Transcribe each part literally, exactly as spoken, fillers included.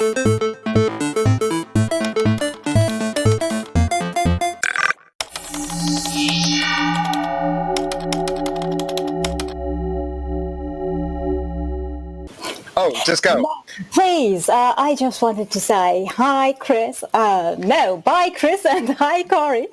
Oh, just go. Please, uh, I just wanted to say hi, Chris. Uh, no, bye, Chris, and hi, Corey.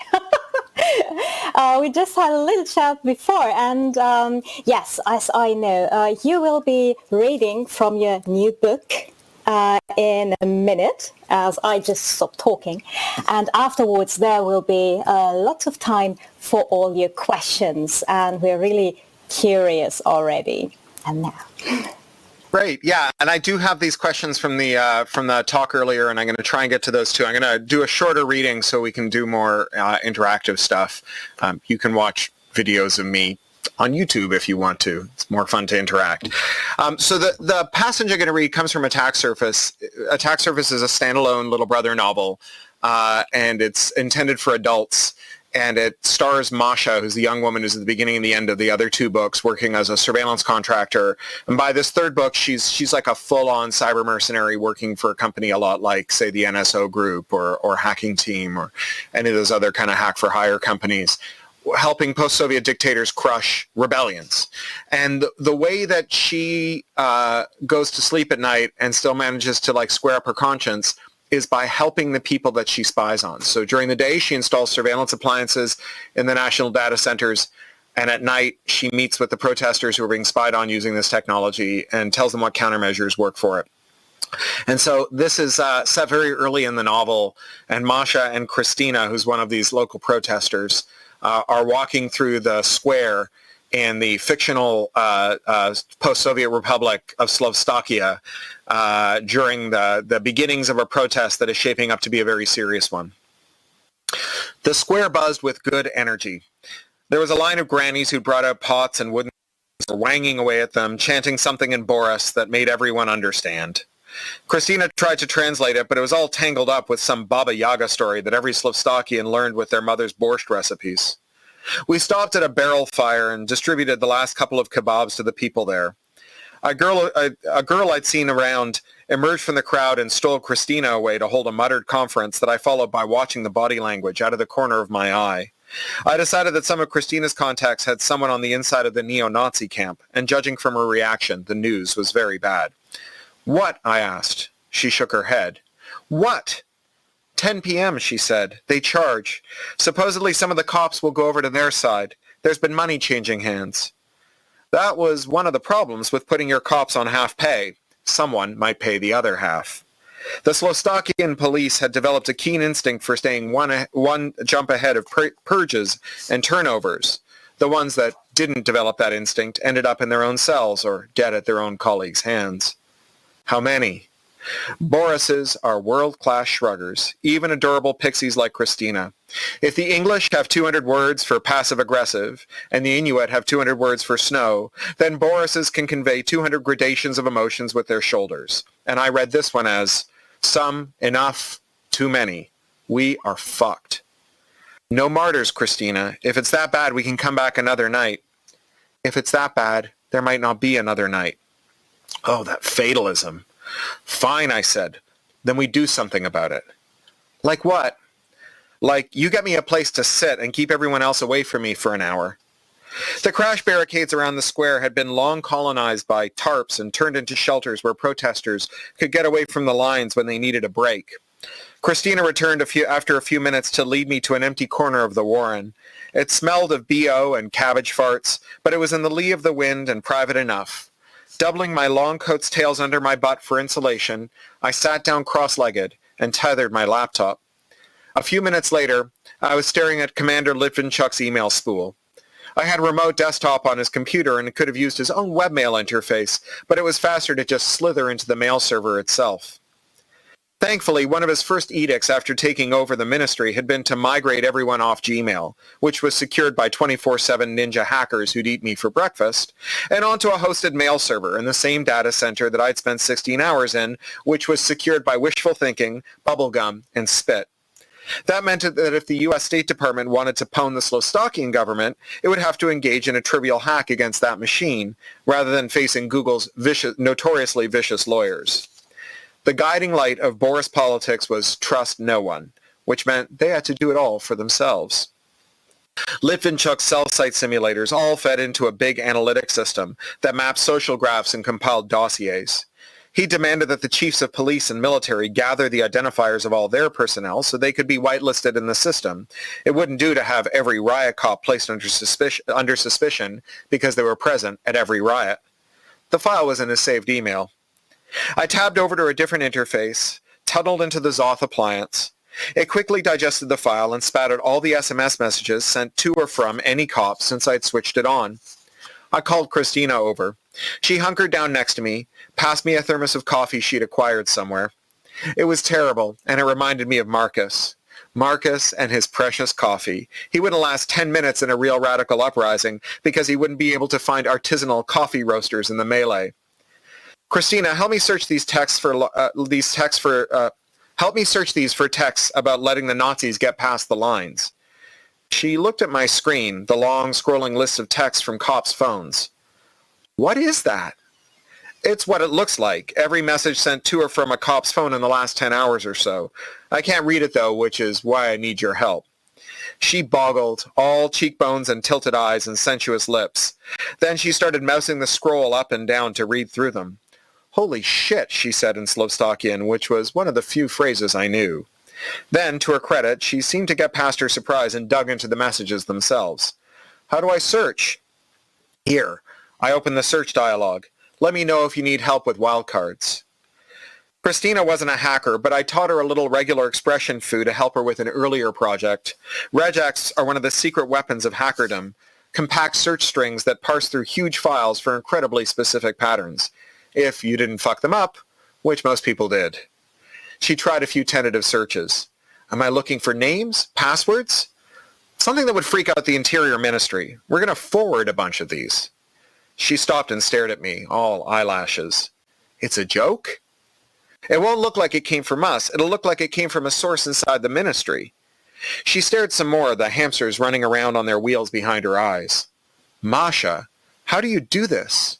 uh, we just had a little chat before, and um, yes, as I know, uh, you will be reading from your new book uh, in a minute, as I just stopped talking. And afterwards, there will be uh, lots of time for all your questions, and we're really curious already. And now... Great, yeah, and I do have these questions from the uh, from the talk earlier, and I'm going to try and get to those too. I'm going to do a shorter reading so we can do more uh, interactive stuff. Um, you can watch videos of me on YouTube if you want to. It's more fun to interact. Um, so the, the passage I'm going to read comes from Attack Surface. Attack Surface is a standalone Little Brother novel, uh, and it's intended for adults. And it stars Masha, who's the young woman who's at the beginning and the end of the other two books, working as a surveillance contractor. And by this third book, she's she's like a full-on cyber mercenary working for a company a lot like, say, the N S O Group or, or Hacking Team or any of those other kind of hack-for-hire companies, helping post-Soviet dictators crush rebellions. And the, the way that she uh, goes to sleep at night and still manages to like square up her conscience is by helping the people that she spies on. So during the day, she installs surveillance appliances in the national data centers, and at night, she meets with the protesters who are being spied on using this technology and tells them what countermeasures work for it. And so this is uh, set very early in the novel, and Masha and Christina, who's one of these local protesters, uh, are walking through the square in the fictional uh, uh, post-Soviet Republic of Slovakia uh, during the, the beginnings of a protest that is shaping up to be a very serious one. The square buzzed with good energy. There was a line of grannies who brought out pots and wooden were wanging away at them, chanting something in Boris that made everyone understand. Christina tried to translate it, but it was all tangled up with some Baba Yaga story that every Slovakian learned with their mother's borscht recipes. We stopped at a barrel fire and distributed the last couple of kebabs to the people there. A girl, a, a girl I'd seen around emerged from the crowd and stole Christina away to hold a muttered conference that I followed by watching the body language out of the corner of my eye. I decided that some of Christina's contacts had someone on the inside of the neo-Nazi camp, and judging from her reaction, the news was very bad. What? I asked. She shook her head. What? ten p.m., she said. They charge. Supposedly some of the cops will go over to their side. There's been money changing hands. That was one of the problems with putting your cops on half pay. Someone might pay the other half. The Slovakian police had developed a keen instinct for staying one, one jump ahead of pur- purges and turnovers. The ones that didn't develop that instinct ended up in their own cells or dead at their own colleagues' hands. How many? Borises are world-class shruggers, even adorable pixies like Christina. If the English have two hundred words for passive-aggressive, and the Inuit have two hundred words for snow, then Borises can convey two hundred gradations of emotions with their shoulders. And I read this one as, some, enough, too many. We are fucked. No martyrs, Christina. If it's that bad, we can come back another night. If it's that bad, there might not be another night. Oh, that fatalism. Fine, I said. Then we do something about it. Like what? Like, you get me a place to sit and keep everyone else away from me for an hour. The crash barricades around the square had been long colonized by tarps and turned into shelters where protesters could get away from the lines when they needed a break. Christina returned a few, after a few minutes to lead me to an empty corner of the warren. It smelled of B O and cabbage farts, but it was in the lee of the wind and private enough. Doubling my long coat's tails under my butt for insulation, I sat down cross-legged and tethered my laptop. A few minutes later, I was staring at Commander Litvinchuk's email spool. I had a remote desktop on his computer and could have used his own webmail interface, but it was faster to just slither into the mail server itself. Thankfully, one of his first edicts after taking over the ministry had been to migrate everyone off Gmail, which was secured by twenty-four seven ninja hackers who'd eat me for breakfast, and onto a hosted mail server in the same data center that I'd spent sixteen hours in, which was secured by wishful thinking, bubblegum, and spit. That meant that if the U S State Department wanted to pwn the Slovakian government, it would have to engage in a trivial hack against that machine, rather than facing Google's vicious, notoriously vicious lawyers. The guiding light of Boris politics was trust no one, which meant they had to do it all for themselves. Litvinchuk's cell site simulators all fed into a big analytic system that mapped social graphs and compiled dossiers. He demanded that the chiefs of police and military gather the identifiers of all their personnel so they could be whitelisted in the system. It wouldn't do to have every riot cop placed under suspicion, under suspicion because they were present at every riot. The file was in his saved email. I tabbed over to a different interface, tunneled into the Zoth appliance. It quickly digested the file and spat out all the S M S messages sent to or from any cop since I'd switched it on. I called Christina over. She hunkered down next to me, passed me a thermos of coffee she'd acquired somewhere. It was terrible, and it reminded me of Marcus. Marcus and his precious coffee. He wouldn't last ten minutes in a real radical uprising because he wouldn't be able to find artisanal coffee roasters in the melee. Christina, help me search these texts for uh, these texts for uh, help me search these for texts about letting the Nazis get past the lines. She looked at my screen, the long scrolling list of texts from cops' phones. What is that? It's what it looks like. Every message sent to or from a cop's phone in the last ten hours or so. I can't read it though, which is why I need your help. She boggled, all cheekbones and tilted eyes and sensuous lips. Then she started mousing the scroll up and down to read through them. Holy shit, she said in Slovakian, which was one of the few phrases I knew. Then, to her credit, she seemed to get past her surprise and dug into the messages themselves. How do I search? Here. I opened the search dialog. Let me know if you need help with wildcards. Christina wasn't a hacker, but I taught her a little regular expression foo to help her with an earlier project. Regex are one of the secret weapons of hackerdom, compact search strings that parse through huge files for incredibly specific patterns. If you didn't fuck them up, which most people did. She tried a few tentative searches. Am I looking for names? Passwords? Something that would freak out the Interior Ministry. We're going to forward a bunch of these. She stopped and stared at me, all eyelashes. It's a joke? It won't look like it came from us. It'll look like it came from a source inside the ministry. She stared some more, the hamsters running around on their wheels behind her eyes. Masha, how do you do this?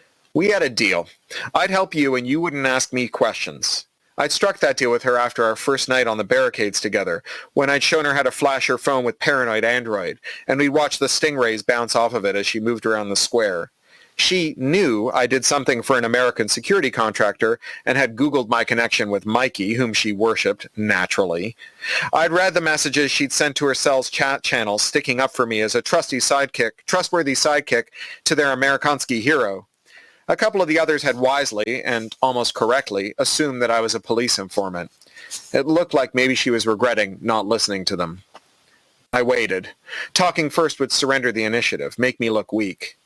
We had a deal. I'd help you and you wouldn't ask me questions. I'd struck that deal with her after our first night on the barricades together, when I'd shown her how to flash her phone with Paranoid Android, and we'd watch the stingrays bounce off of it as she moved around the square. She knew I did something for an American security contractor and had Googled my connection with Mikey, whom she worshipped, naturally. I'd read the messages she'd sent to her cell's chat channel sticking up for me as a trusty sidekick, trustworthy sidekick to their Amerikansky hero. A couple of the others had wisely, and almost correctly, assumed that I was a police informant. It looked like maybe she was regretting not listening to them. I waited. Talking first would surrender the initiative, make me look weak.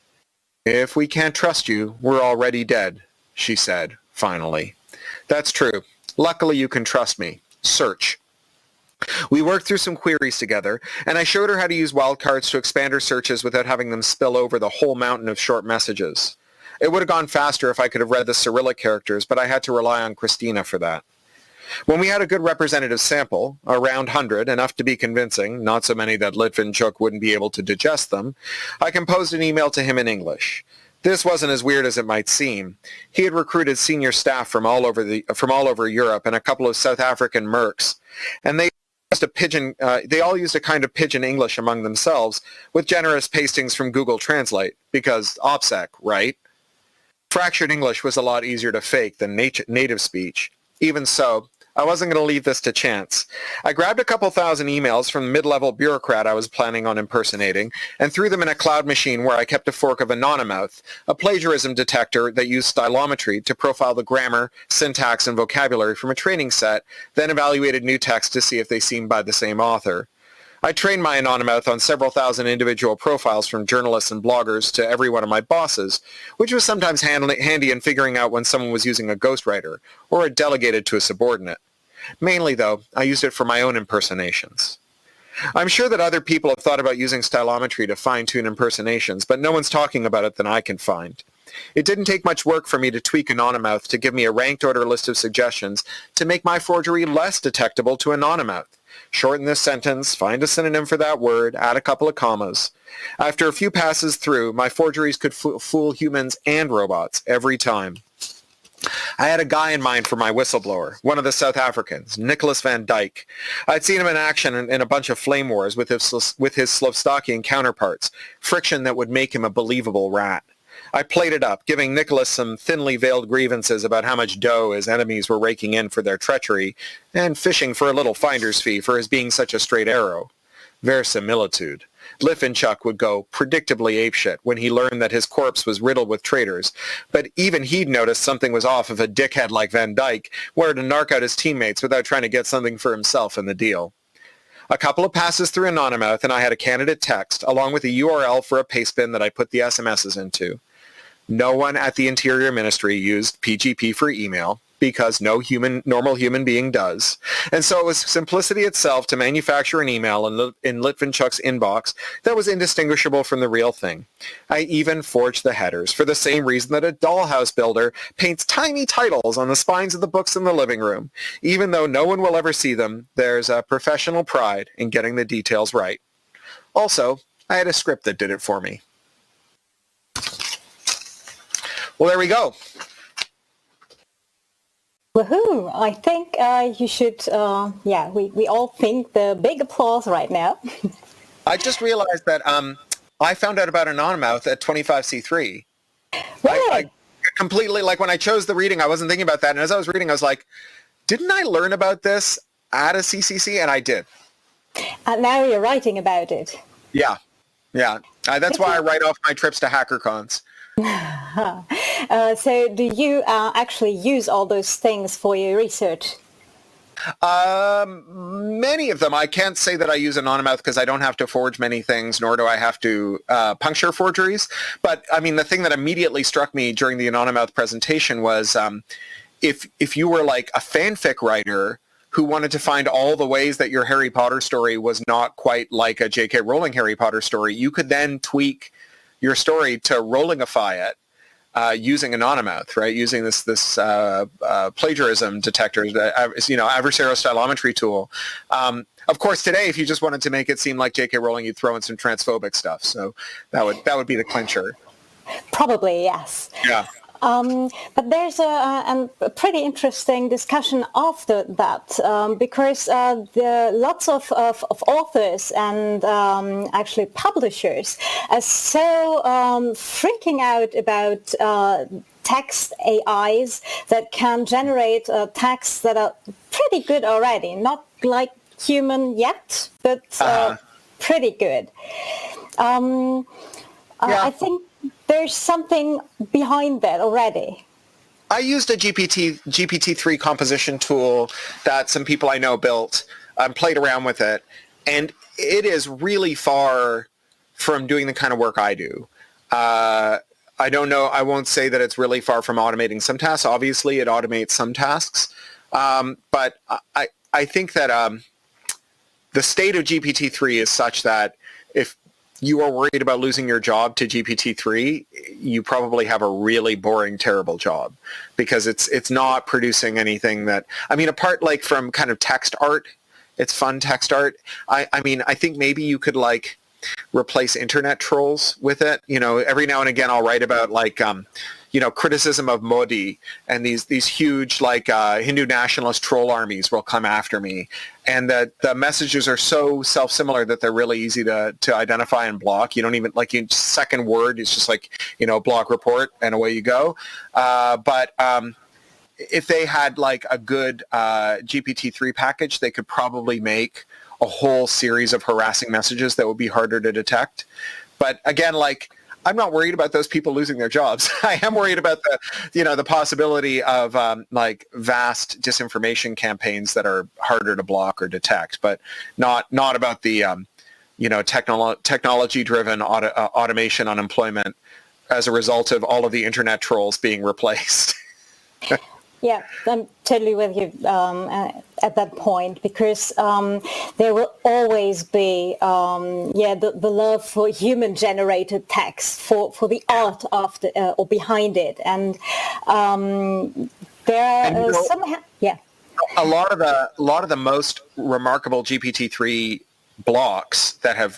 If we can't trust you, we're already dead, she said, finally. That's true. Luckily you can trust me. Search. We worked through some queries together, and I showed her how to use wildcards to expand her searches without having them spill over the whole mountain of short messages. It would have gone faster if I could have read the Cyrillic characters, but I had to rely on Christina for that. When we had a good representative sample, around one hundred, enough to be convincing, not so many that Litvinchuk wouldn't be able to digest them, I composed an email to him in English. This wasn't as weird as it might seem. He had recruited senior staff from all over the from all over Europe and a couple of South African mercs, and they used a pidgin. Uh, they all used a kind of pidgin English among themselves, with generous pastings from Google Translate, because OPSEC, right? Fractured English was a lot easier to fake than nat- native speech. Even so, I wasn't going to leave this to chance. I grabbed a couple thousand emails from the mid-level bureaucrat I was planning on impersonating and threw them in a cloud machine where I kept a fork of Anonymouth, a plagiarism detector that used stylometry to profile the grammar, syntax, and vocabulary from a training set, then evaluated new text to see if they seemed by the same author. I trained my Anonymouth on several thousand individual profiles from journalists and bloggers to every one of my bosses, which was sometimes hand- handy in figuring out when someone was using a ghostwriter or had delegated to a subordinate. Mainly, though, I used it for my own impersonations. I'm sure that other people have thought about using stylometry to fine-tune impersonations, but no one's talking about it than I can find. It didn't take much work for me to tweak Anonymouth to give me a ranked order list of suggestions to make my forgery less detectable to Anonymouth. Shorten this sentence, find a synonym for that word, add a couple of commas. After a few passes through, my forgeries could f- fool humans and robots every time. I had a guy in mind for my whistleblower, one of the South Africans, Nicholas Van Dyke. I'd seen him in action in, in a bunch of flame wars with his, with his Slovstakian counterparts, friction that would make him a believable rat. I played it up, giving Nicholas some thinly veiled grievances about how much dough his enemies were raking in for their treachery, and fishing for a little finder's fee for his being such a straight arrow. Verisimilitude. Lifvenchuk would go predictably apeshit when he learned that his corpse was riddled with traitors, but even he'd noticed something was off if a dickhead like Van Dyke wanted to narc out his teammates without trying to get something for himself in the deal. A couple of passes through Anonymouth and I had a candidate text, along with a U R L for a pastebin that I put the S M Ses into. No one at the Interior Ministry used P G P for email, because no human, normal human being does. And so it was simplicity itself to manufacture an email in, in Litvinchuk's inbox that was indistinguishable from the real thing. I even forged the headers for the same reason that a dollhouse builder paints tiny titles on the spines of the books in the living room. Even though no one will ever see them, there's a professional pride in getting the details right. Also, I had a script that did it for me. Well, there we go. Woohoo! I think uh, you should, uh, yeah, we, we all think the big applause right now. I just realized that um, I found out about Anonymouth at twenty-five C three. Really? I, I completely, like when I chose the reading, I wasn't thinking about that. And as I was reading, I was like, didn't I learn about this at a C C C? And I did. And now you're writing about it. Yeah. Yeah. Uh, that's why I write off my trips to HackerCons. uh, so do you uh, actually use all those things for your research? Um, many of them. I can't say that I use Anonymouth because I don't have to forge many things, nor do I have to uh, puncture forgeries. But, I mean, the thing that immediately struck me during the Anonymouth presentation was um, if if you were like a fanfic writer who wanted to find all the ways that your Harry Potter story was not quite like a J K Rowling Harry Potter story, you could then tweak your story to Rowlingify it uh, using Anonymouth, right? Using this this uh, uh, plagiarism detector, uh, you know, adversarial stylometry tool. Um, of course, today, if you just wanted to make it seem like J K Rowling, you'd throw in some transphobic stuff. So that would that would be the clincher. Probably, yes. Yeah. Um, but there's a, a pretty interesting discussion after that um, because uh, the, lots of, of, of authors and um, actually publishers are so um, freaking out about uh, text A Is that can generate uh, texts that are pretty good already, not like human yet, but uh, uh-huh. pretty good. Um, yeah. I think there's something behind that already. I used a G P T G P T three composition tool that some people I know built, um, played around with it, and it is really far from doing the kind of work I do. Uh, I don't know, I won't say that it's really far from automating some tasks. Obviously, it automates some tasks, um, but I, I think that um, the state of G P T three is such that if you are worried about losing your job to G P T three, you probably have a really boring, terrible job because it's it's not producing anything that, I mean, apart like from kind of text art, it's fun text art. I, I mean, I think maybe you could like replace internet trolls with it. You know, every now and again I'll write about like, um, you know, criticism of Modi, and these these huge like uh, Hindu nationalist troll armies will come after me, and the the messages are so self-similar that they're really easy to to identify and block. You don't even like your second word is just like, you know, block report and away you go. Uh, but um, if they had like a good uh, G P T three package, they could probably make a whole series of harassing messages that would be harder to detect. But again, like, I'm not worried about those people losing their jobs. I am worried about the, you know, the possibility of um, like vast disinformation campaigns that are harder to block or detect, but not not about the, um, you know, technolo- technology-driven auto- uh, automation unemployment as a result of all of the internet trolls being replaced. Yeah, I'm totally with you um, at that point because um, there will always be, um, yeah, the, the love for human-generated text, for, for the art after uh, or behind it, and um, there are and, you know, uh, some, yeah. A lot of the a lot of the most remarkable G P T three blocks that have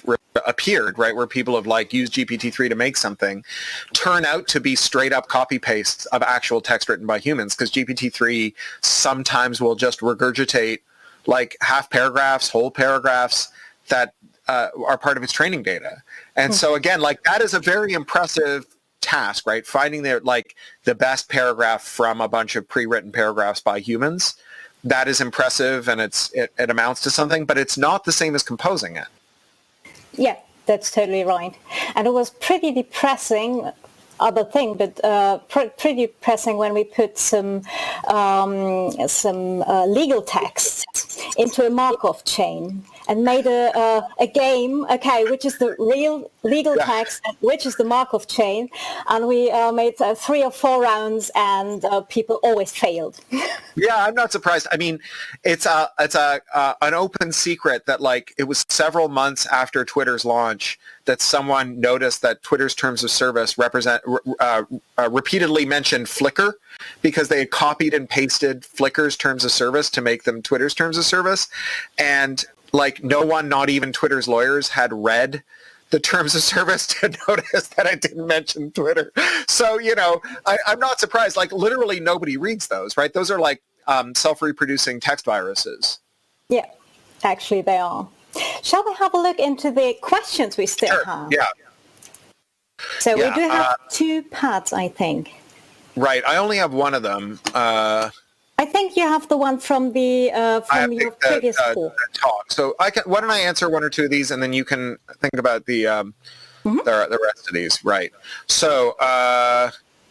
appeared, right, where people have like used G P T three to make something, turn out to be straight up copy pastes of actual text written by humans, because G P T three sometimes will just regurgitate like half paragraphs, whole paragraphs that uh, are part of its training data. And mm-hmm. so again, like that is a very impressive task, right? Finding the like the best paragraph from a bunch of pre-written paragraphs by humans. That is impressive, and it's it, it amounts to something, but it's not the same as composing it. Yeah, that's totally right. And it was pretty depressing, other thing, but uh, pr- pretty depressing when we put some um, some uh, legal text into a Markov chain and made a, a, a game, okay, which is the real legal yeah. text, which is the Markov chain, and we uh, made uh, three or four rounds, and uh, people always failed. Yeah, I'm not surprised. I mean, it's a it's a uh, an open secret that like it was several months after Twitter's launch that someone noticed that Twitter's terms of service represent uh, uh, repeatedly mentioned Flickr, because they had copied and pasted Flickr's terms of service to make them Twitter's terms of service, and like no one, not even Twitter's lawyers, had read the terms of service to notice that I didn't mention Twitter. So, you know, I, I'm not surprised. Like literally nobody reads those, right? Those are like um, self-reproducing text viruses. Yeah, actually they are. Shall we have a look into the questions we still sure. have? Yeah. So yeah, we do have uh, two pads, I think. Right. I only have one of them. Uh, I think you have the one from the uh, from your the, previous uh, talk. talk. So I can. Why don't I answer one or two of these, and then you can think about the um, mm-hmm. the, the rest of these. Right. So uh,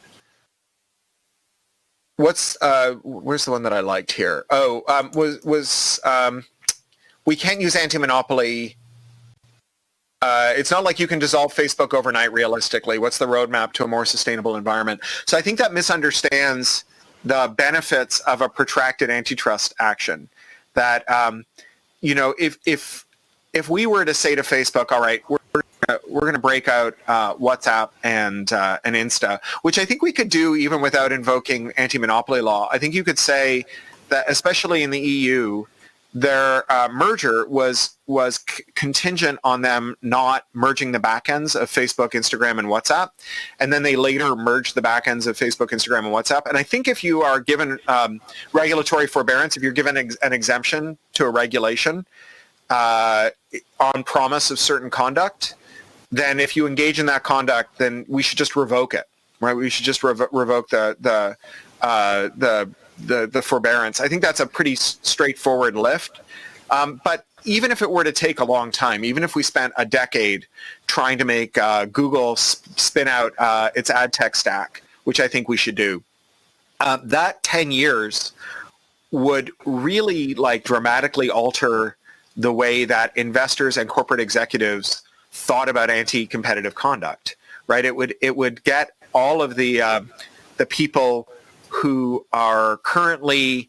what's uh, where's the one that I liked here? Oh, um, was was um, we can't use anti-monopoly. Uh, it's not like you can dissolve Facebook overnight realistically. What's the roadmap to a more sustainable environment? So I think that misunderstands the benefits of a protracted antitrust action. That, um, you know, if if if we were to say to Facebook, all right, we're we're going to break out uh, WhatsApp and uh, and Insta, which I think we could do even without invoking anti-monopoly law. I think you could say that, especially in the E U, their uh, merger was was c- contingent on them not merging the backends of Facebook, Instagram, and WhatsApp, and then they later merged the backends of Facebook, Instagram, and WhatsApp. And I think if you are given um, regulatory forbearance, if you're given ex- an exemption to a regulation uh, on promise of certain conduct, then if you engage in that conduct, then we should just revoke it. Right? We should just rev- revoke the the uh, the the the forbearance. I think that's a pretty s- straightforward lift. Um, but even if it were to take a long time, even if we spent a decade trying to make uh, Google sp- spin out uh, its ad tech stack, which I think we should do, uh, that ten years would really like dramatically alter the way that investors and corporate executives thought about anti-competitive conduct. Right? It would it would get all of the uh, the people who are currently,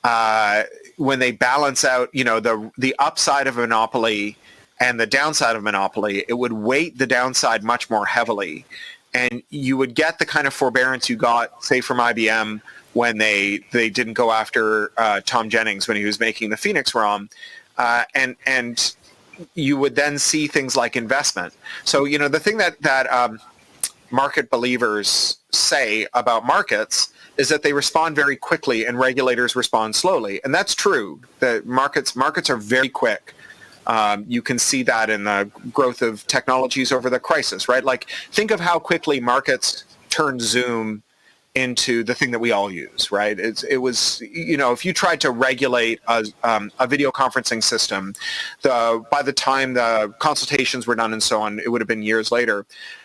uh, when they balance out, you know, the the upside of monopoly and the downside of monopoly, it would weight the downside much more heavily. And you would get the kind of forbearance you got, say, from I B M when they, they didn't go after uh, Tom Jennings when he was making the Phoenix ROM. Uh, and and you would then see things like investment. So, you know, the thing that, that um, market believers say about markets is that they respond very quickly and regulators respond slowly. And that's true. The markets markets are very quick. Um, you can see that in the growth of technologies over the crisis, right? Like, think of how quickly markets turned Zoom into the thing that we all use, right? It's, it was, you know, if you tried to regulate a, um, a video conferencing system, the by the time the consultations were done and so on, it would have been years later.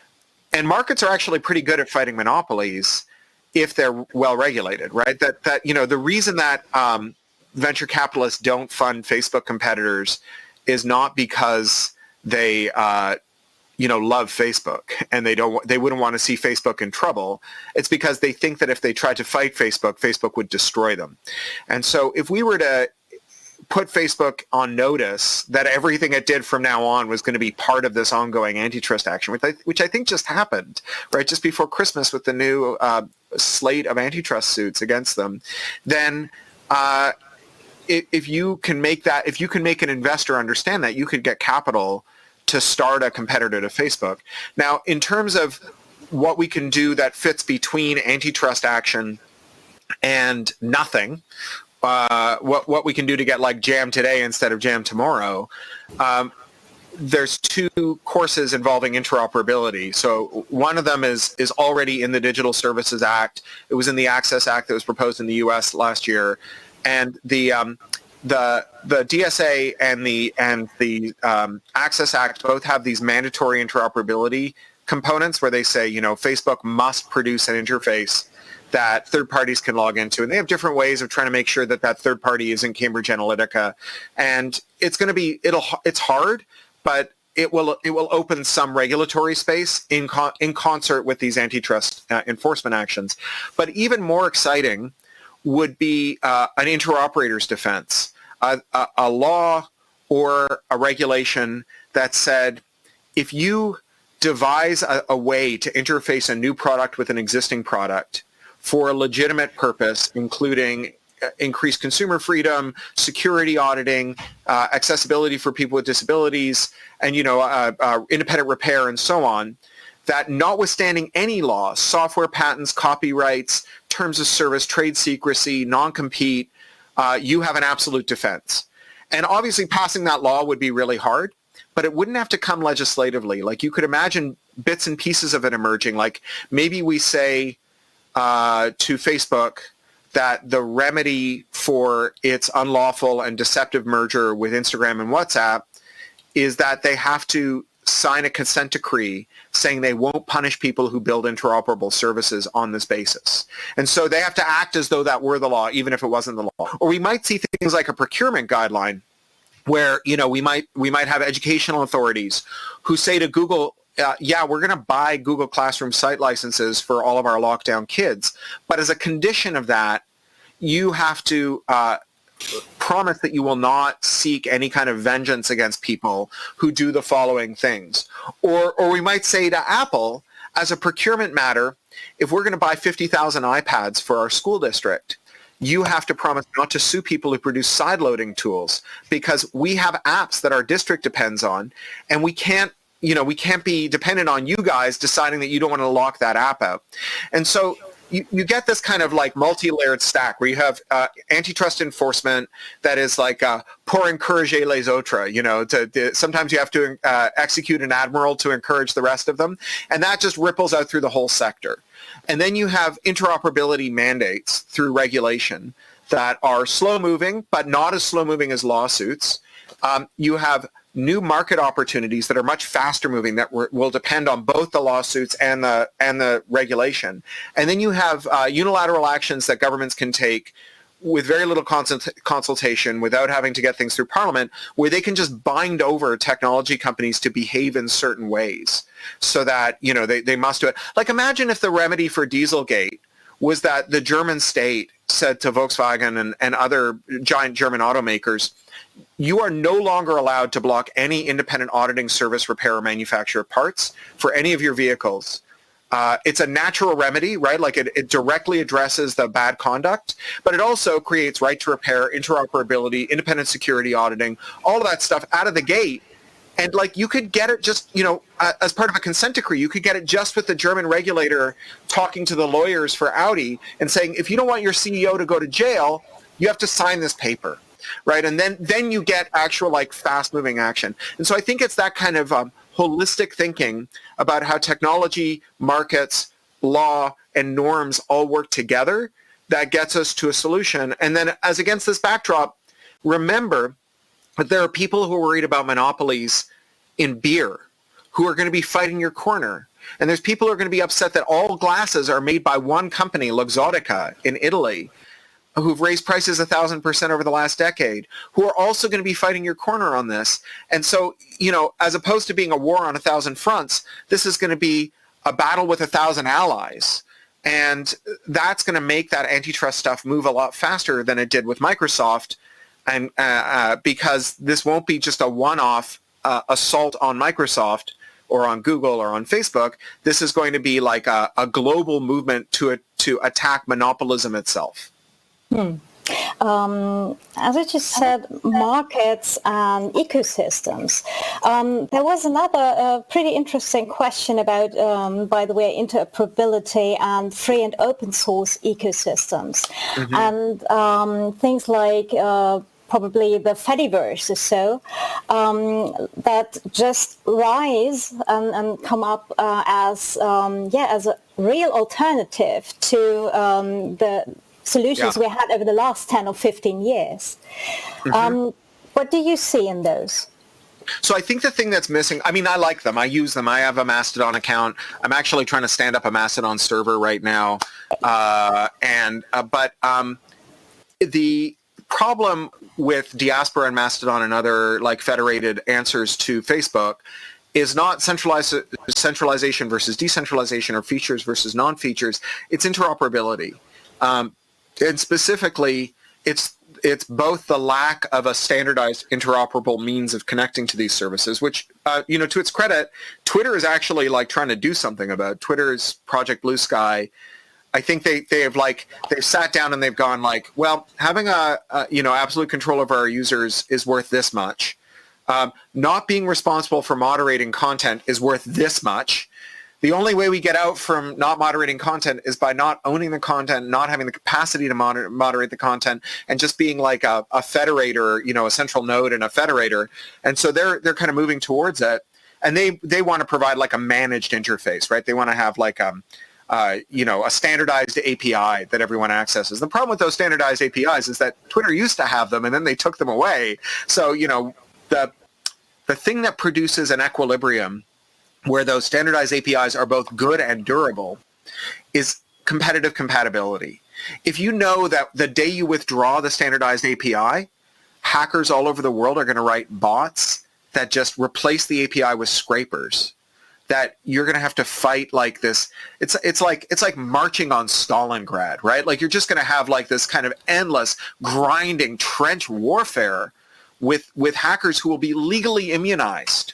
And markets are actually pretty good at fighting monopolies if they're well regulated, right? That that you know the reason that um, venture capitalists don't fund Facebook competitors is not because they uh, you know love Facebook and they don't they wouldn't want to see Facebook in trouble. It's because they think that if they tried to fight Facebook, Facebook would destroy them. And so if we were to put Facebook on notice that everything it did from now on was going to be part of this ongoing antitrust action, which I, which I think just happened, right, just before Christmas with the new uh, slate of antitrust suits against them, then uh, if, if you can make that, if you can make an investor understand that, you could get capital to start a competitor to Facebook. Now, in terms of what we can do that fits between antitrust action and nothing, uh, what what we can do to get like jam today instead of jam tomorrow, um, there's two courses involving interoperability. So one of them is is already in the Digital Services Act. It was in the Access Act that was proposed in the U S last year, and the um, the the D S A and the and the um, Access Act both have these mandatory interoperability components where they say, you know, Facebook must produce an interface that third parties can log into, and they have different ways of trying to make sure that that third party isn't Cambridge Analytica, and it's going to be it'll it's hard. But it will it will open some regulatory space in con, in concert with these antitrust uh, enforcement actions. But even more exciting would be uh, an interoperator's defense, a, a, a law or a regulation that said if you devise a, a way to interface a new product with an existing product for a legitimate purpose, including increased consumer freedom, security auditing, uh, accessibility for people with disabilities, and you know, uh, uh, independent repair, and so on, that notwithstanding any law, software patents, copyrights, terms of service, trade secrecy, non-compete, uh, you have an absolute defense. And obviously passing that law would be really hard, but it wouldn't have to come legislatively. Like you could imagine bits and pieces of it emerging. Like maybe we say uh, to Facebook, that the remedy for its unlawful and deceptive merger with Instagram and WhatsApp is that they have to sign a consent decree saying they won't punish people who build interoperable services on this basis. And so they have to act as though that were the law, even if it wasn't the law. Or we might see things like a procurement guideline where, you know, we might we might have educational authorities who say to Google, Uh, yeah, we're going to buy Google Classroom site licenses for all of our lockdown kids. But as a condition of that, you have to uh, promise that you will not seek any kind of vengeance against people who do the following things. Or, or we might say to Apple, as a procurement matter, if we're going to buy fifty thousand iPads for our school district, you have to promise not to sue people who produce sideloading tools, because we have apps that our district depends on, and we can't you know, we can't be dependent on you guys deciding that you don't want to lock that app out. And so you, you get this kind of like multi-layered stack where you have uh, antitrust enforcement that is like uh, pour encourager les autres, you know, to, to, sometimes you have to uh, execute an admiral to encourage the rest of them. And that just ripples out through the whole sector. And then you have interoperability mandates through regulation that are slow-moving, but not as slow-moving as lawsuits. Um, you have new market opportunities that are much faster moving that will depend on both the lawsuits and the and the regulation. And then you have uh, unilateral actions that governments can take with very little consult- consultation, without having to get things through Parliament, where they can just bind over technology companies to behave in certain ways so that, you know, they, they must do it. Like imagine if the remedy for Dieselgate was that the German state said to Volkswagen and, and other giant German automakers, you are no longer allowed to block any independent auditing service, repair, or manufacture of parts for any of your vehicles. Uh, it's a natural remedy, right? Like it, it directly addresses the bad conduct, but it also creates right to repair, interoperability, independent security auditing, all of that stuff out of the gate. And like you could get it just, you know, uh, as part of a consent decree, you could get it just with the German regulator talking to the lawyers for Audi and saying, if you don't want your C E O to go to jail, you have to sign this paper. Right. And then then you get actual like fast moving action. And so I think it's that kind of um, holistic thinking about how technology, markets, law, and norms all work together that gets us to a solution. And then as against this backdrop, remember that there are people who are worried about monopolies in beer who are going to be fighting your corner. And there's people who are going to be upset that all glasses are made by one company, Luxottica, in Italy, who've raised prices a thousand percent over the last decade, who are also going to be fighting your corner on this. And so, you know, as opposed to being a war on a thousand fronts, this is going to be a battle with a thousand allies. And that's going to make that antitrust stuff move a lot faster than it did with Microsoft. And uh, uh, because this won't be just a one-off uh, assault on Microsoft or on Google or on Facebook. This is going to be like a, a global movement to, to attack monopolism itself. Hmm. Um, as I just said, markets and ecosystems. Um, there was another uh, pretty interesting question about, um, by the way, interoperability and free and open source ecosystems. Mm-hmm. And um, things like uh, probably the Fediverse or so, um, that just rise and, and come up uh, as, um, yeah, as a real alternative to um, the solutions yeah. we had over the last ten or fifteen years. Mm-hmm. Um, what do you see in those? So I think the thing that's missing, I mean, I like them. I use them. I have a Mastodon account. I'm actually trying to stand up a Mastodon server right now. Uh, and uh, But um, the problem with Diaspora and Mastodon and other like federated answers to Facebook is not centralized, centralization versus decentralization or features versus non-features. It's interoperability. Um, and specifically, it's it's both the lack of a standardized interoperable means of connecting to these services, which, uh, you know, to its credit, Twitter is actually like trying to do something about. Twitter's Project Blue Sky, I think they, they have like, they've sat down and they've gone like, well, having a, a you know, absolute control over our users is worth this much. Um, not being responsible for moderating content is worth this much. The only way we get out from not moderating content is by not owning the content, not having the capacity to moder- moderate the content, and just being like a, a federator, you know, a central node and a federator. And so they're they're kind of moving towards it, and they they want to provide like a managed interface, right? They want to have like um, uh, you know, a standardized A P I that everyone accesses. The problem with those standardized A P Is is that Twitter used to have them, and then they took them away. So you know, the the thing that produces an equilibrium where those standardized A P Is are both good and durable is competitive compatibility. If you know that the day you withdraw the standardized A P I, hackers all over the world are going to write bots that just replace the A P I with scrapers, that you're going to have to fight like this. It's it's like it's like marching on Stalingrad, right? Like you're just going to have like this kind of endless grinding trench warfare with with hackers who will be legally immunized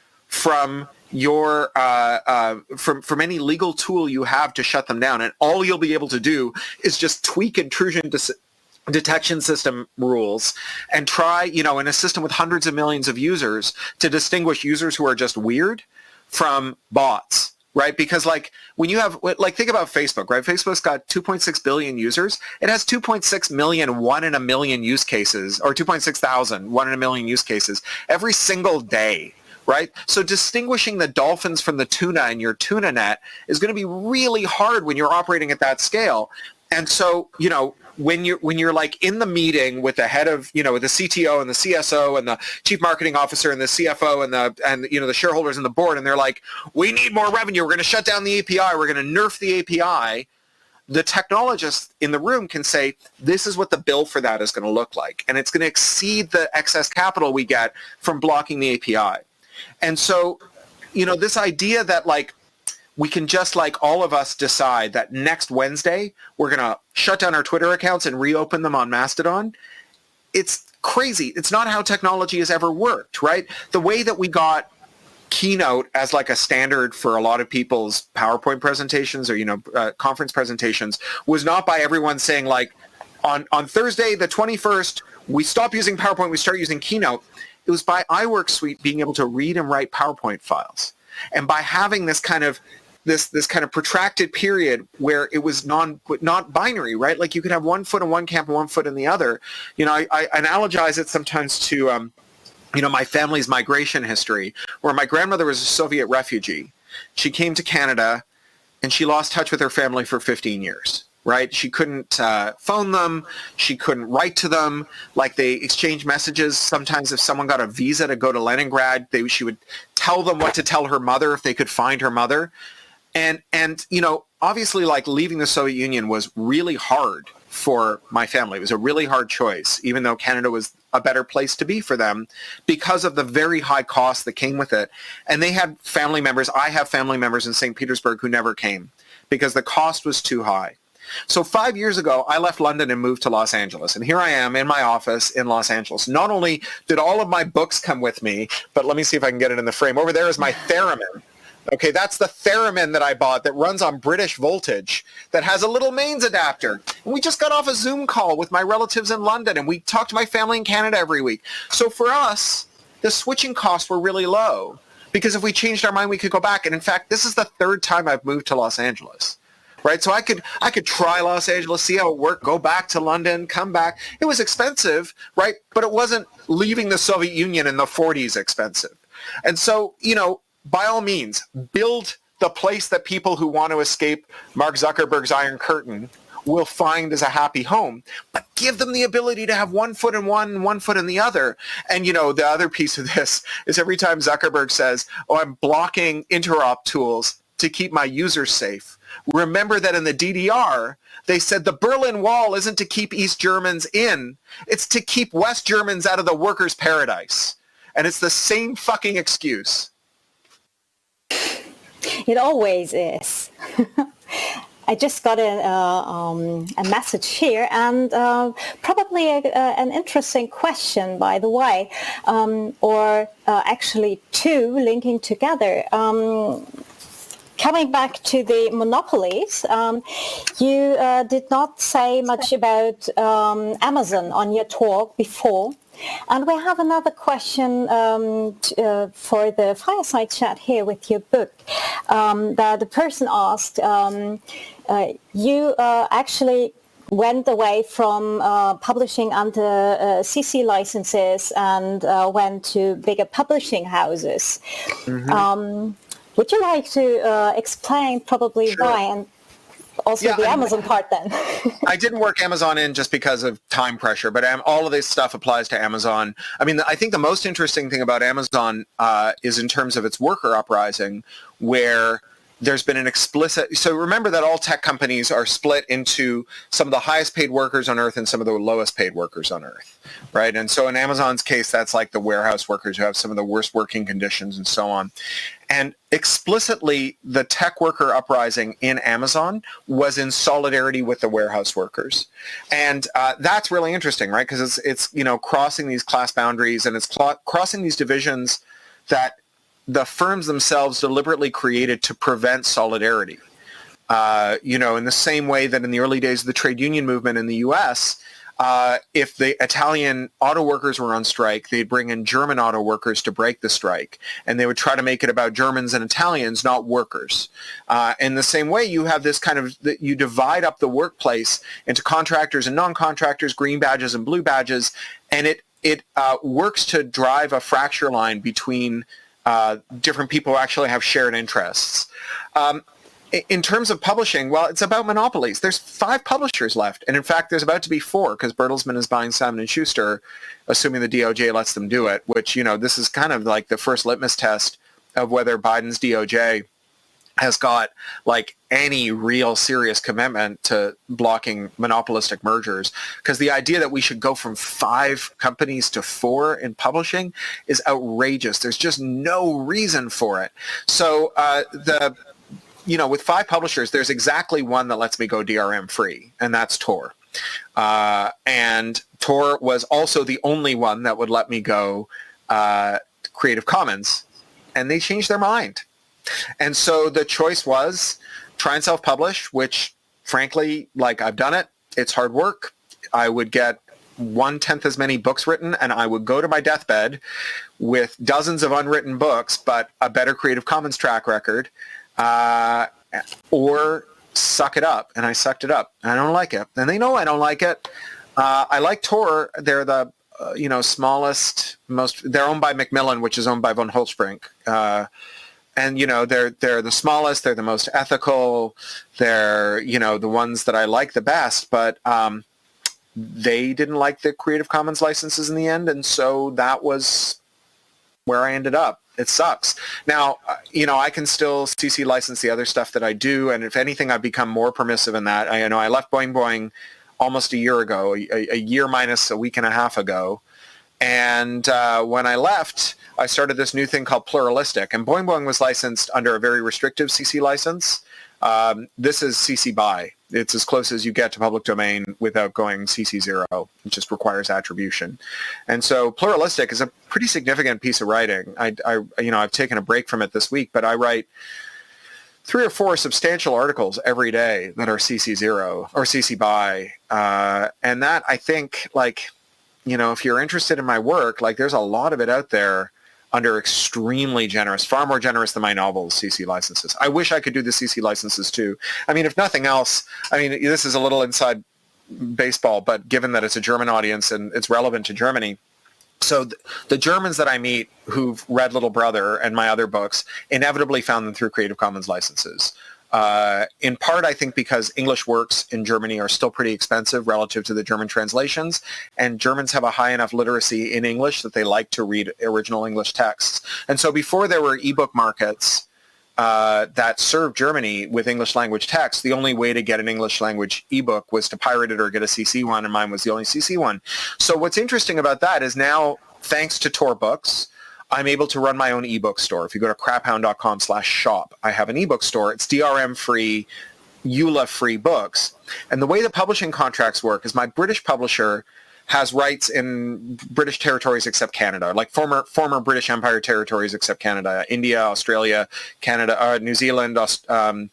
from your uh, uh, from from any legal tool you have to shut them down, and all you'll be able to do is just tweak intrusion dis- detection system rules and try, you know, in a system with hundreds of millions of users, to distinguish users who are just weird from bots, right? Because like when you have, like think about Facebook, right? Facebook's got two point six billion users. It has two point six million one in a million use cases, or two point six thousand one in a million use cases every single day. Right? So distinguishing the dolphins from the tuna in your tuna net is going to be really hard when you're operating at that scale. And so, you know, when you're when you're like in the meeting with the head of, you know, with the C T O and the C S O and the chief marketing officer and the C F O and the and you know the shareholders and the board, and they're like, we need more revenue. We're going to shut down the A P I. We're going to nerf the A P I. The technologist in the room can say, this is what the bill for that is going to look like, and it's going to exceed the excess capital we get from blocking the A P I. And so, you know, this idea that like we can just like all of us decide that next Wednesday we're going to shut down our Twitter accounts and reopen them on Mastodon, it's crazy. It's not how technology has ever worked, right? The way that we got Keynote as like a standard for a lot of people's PowerPoint presentations or, you know, uh, conference presentations was not by everyone saying like on, on Thursday the twenty-first, we stop using PowerPoint, we start using Keynote. It was by iWork Suite being able to read and write PowerPoint files, and by having this kind of this this kind of protracted period where it was non not binary, right? Like you could have one foot in one camp and one foot in the other. You know, I, I analogize it sometimes to um, you know, my family's migration history, where my grandmother was a Soviet refugee. She came to Canada, and she lost touch with her family for fifteen years. Right? She couldn't uh, phone them. She couldn't write to them. Like they exchanged messages. Sometimes if someone got a visa to go to Leningrad, they, she would tell them what to tell her mother if they could find her mother. And, and you know, obviously like leaving the Soviet Union was really hard for my family. It was a really hard choice, even though Canada was a better place to be for them because of the very high cost that came with it. And they had family members. I have family members in Saint Petersburg who never came because the cost was too high. So five years ago, I left London and moved to Los Angeles. And here I am in my office in Los Angeles. Not only did all of my books come with me, but let me see if I can get it in the frame. Over there is my theremin. Okay, that's the theremin that I bought that runs on British voltage that has a little mains adapter. And we just got off a Zoom call with my relatives in London, and we talk to my family in Canada every week. So for us, the switching costs were really low because if we changed our mind, we could go back. And in fact, this is the third time I've moved to Los Angeles. Right, so I could I could try Los Angeles, see how it worked, go back to London, come back. It was expensive, right? But it wasn't leaving the Soviet Union in the forties expensive. And so, you know, by all means, build the place that people who want to escape Mark Zuckerberg's Iron Curtain will find as a happy home, but give them the ability to have one foot in one and one foot in the other. And, you know, the other piece of this is every time Zuckerberg says, oh, I'm blocking interop tools to keep my users safe. Remember that in the D D R, they said the Berlin Wall isn't to keep East Germans in, it's to keep West Germans out of the workers' paradise. And it's the same fucking excuse. It always is. I just got a, uh, um, a message here, and uh, probably a, a, an interesting question, by the way, um, or uh, actually two linking together. Um, Coming back to the monopolies, um, you uh, did not say much about um, Amazon on your talk before. And we have another question um, t- uh, for the fireside chat here with your book. Um, that the person asked, um, uh, you uh, actually went away from uh, publishing under uh, C C licenses and uh, went to bigger publishing houses. Mm-hmm. Um, Would you like to uh, explain probably Sure. why, and also Yeah, the I mean, Amazon part then? I didn't work Amazon in just because of time pressure, but um, all of this stuff applies to Amazon. I mean, I think the most interesting thing about Amazon uh, is in terms of its worker uprising, where there's been an explicit, so remember that all tech companies are split into some of the highest paid workers on earth and some of the lowest paid workers on earth, right? And so in Amazon's case, that's like the warehouse workers who have some of the worst working conditions and so on. And explicitly, the tech worker uprising in Amazon was in solidarity with the warehouse workers. And uh, that's really interesting, right? Because it's, it's, you know, crossing these class boundaries, and it's cl- crossing these divisions that the firms themselves deliberately created to prevent solidarity. Uh, you know, in the same way that in the early days of the trade union movement in the U S, uh, if the Italian auto workers were on strike, they'd bring in German auto workers to break the strike. And they would try to make it about Germans and Italians, not workers. Uh, in the same way, you have this kind of, you divide up the workplace into contractors and non-contractors, green badges and blue badges, and it, it uh, works to drive a fracture line between Uh, different people who actually have shared interests. Um, in terms of publishing, well, it's about monopolies. There's five publishers left, and in fact, there's about to be four because Bertelsmann is buying Simon and Schuster, assuming the D O J lets them do it. Which, you know, this is kind of like the first litmus test of whether Biden's D O J has got like any real serious commitment to blocking monopolistic mergers, because the idea that we should go from five companies to four in publishing is outrageous. There's just no reason for it. So uh, the, you know, with five publishers, there's exactly one that lets me go D R M free, and that's Tor. Uh, and Tor was also the only one that would let me go uh, Creative Commons, and they changed their mind. And so the choice was try and self-publish, which frankly, like I've done it. It's hard work. I would get one-tenth as many books written, and I would go to my deathbed with dozens of unwritten books, but a better Creative Commons track record, uh, or suck it up. And I sucked it up. I don't like it. And they know I don't like it. Uh, I like Tor. They're the uh, you know smallest, most. They're owned by Macmillan, which is owned by von Holtzbrink. Uh, And, you know, they're they're the smallest, they're the most ethical, they're, you know, the ones that I like the best, but um, they didn't like the Creative Commons licenses in the end, and so that was where I ended up. It sucks. Now, uh, you know, I can still C C license the other stuff that I do, and if anything, I've become more permissive in that. I you know I left Boing Boing almost a year ago, a, a year minus a week and a half ago, and uh, when I left, I started this new thing called Pluralistic, and Boing Boing was licensed under a very restrictive C C license. Um, this is C C BY, It's as close as you get to public domain without going C C zero. It just requires attribution. And so Pluralistic is a pretty significant piece of writing. I, I you know, I've taken a break from it this week, but I write three or four substantial articles every day that are C C zero or C C by. Uh, and that, I think, like, you know, if you're interested in my work, like, there's a lot of it out there under extremely generous, far more generous than my novels, C C licenses. I wish I could do the C C licenses too. I mean, if nothing else, I mean, this is a little inside baseball, but given that it's a German audience and it's relevant to Germany, so th- the Germans that I meet who've read Little Brother and my other books inevitably found them through Creative Commons licenses. Uh, in part, I think because English works in Germany are still pretty expensive relative to the German translations, and Germans have a high enough literacy in English that they like to read original English texts. And so before there were ebook markets uh, that served Germany with English language text, the only way to get an English language ebook was to pirate it or get a C C one, and mine was the only C C one. So what's interesting about that is now, thanks to Tor Books, I'm able to run my own ebook store. If you go to craphound.com slash shop, I have an ebook store. It's D R M-free, E U L A-free books. And the way the publishing contracts work is my British publisher has rights in British territories except Canada, like former former British Empire territories except Canada, India, Australia, Canada, uh, New Zealand, um,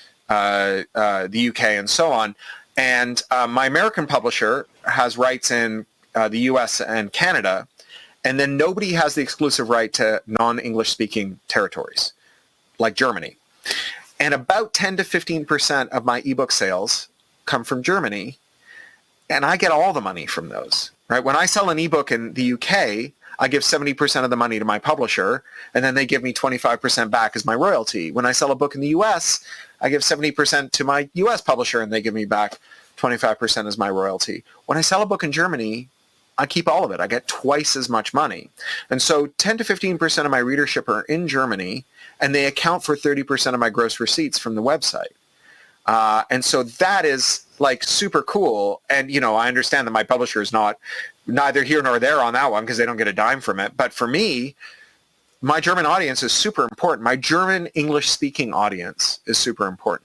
uh, uh, the U K, and so on. And uh, my American publisher has rights in uh, the U S and Canada. And then nobody has the exclusive right to non-English speaking territories, like Germany. And about ten to fifteen percent of my ebook sales come from Germany, and I get all the money from those, right? When I sell an ebook in the U K, I give seventy percent of the money to my publisher, and then they give me twenty-five percent back as my royalty. When I sell a book in the U S, I give seventy percent to my U S publisher, and they give me back twenty-five percent as my royalty. When I sell a book in Germany, I keep all of it. I get twice as much money. And so ten to fifteen percent of my readership are in Germany, and they account for thirty percent of my gross receipts from the website. Uh, and so that is like super cool. And, you know, I understand that my publisher is not neither here nor there on that one because they don't get a dime from it. But for me, my German audience is super important. My German English speaking audience is super important.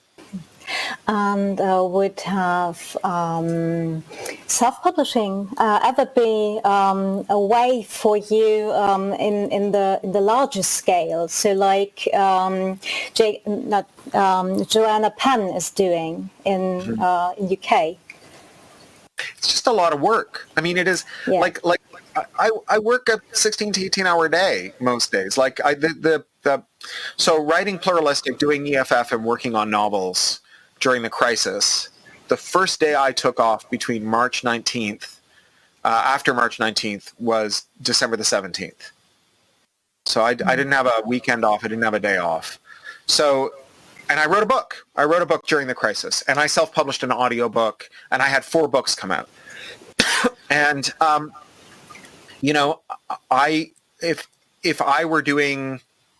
And uh, would have um, self-publishing uh, ever be um, a way for you um, in in the in the larger scale? So, like um, J- not, um, Joanna Penn is doing in uh, in U K. It's just a lot of work. I mean, it is yeah. like like I, I work a sixteen to eighteen hour day most days. Like I the, the the so writing Pluralistic, doing E F F, and working on novels during the crisis, the first day I took off between March nineteenth, uh, after March nineteenth, was December the seventeenth. So I, I didn't have a weekend off. I didn't have a day off. So, and I wrote a book. I wrote a book during the crisis, and I self-published an audiobook, and I had four books come out. and, um, you know, I if if I were doing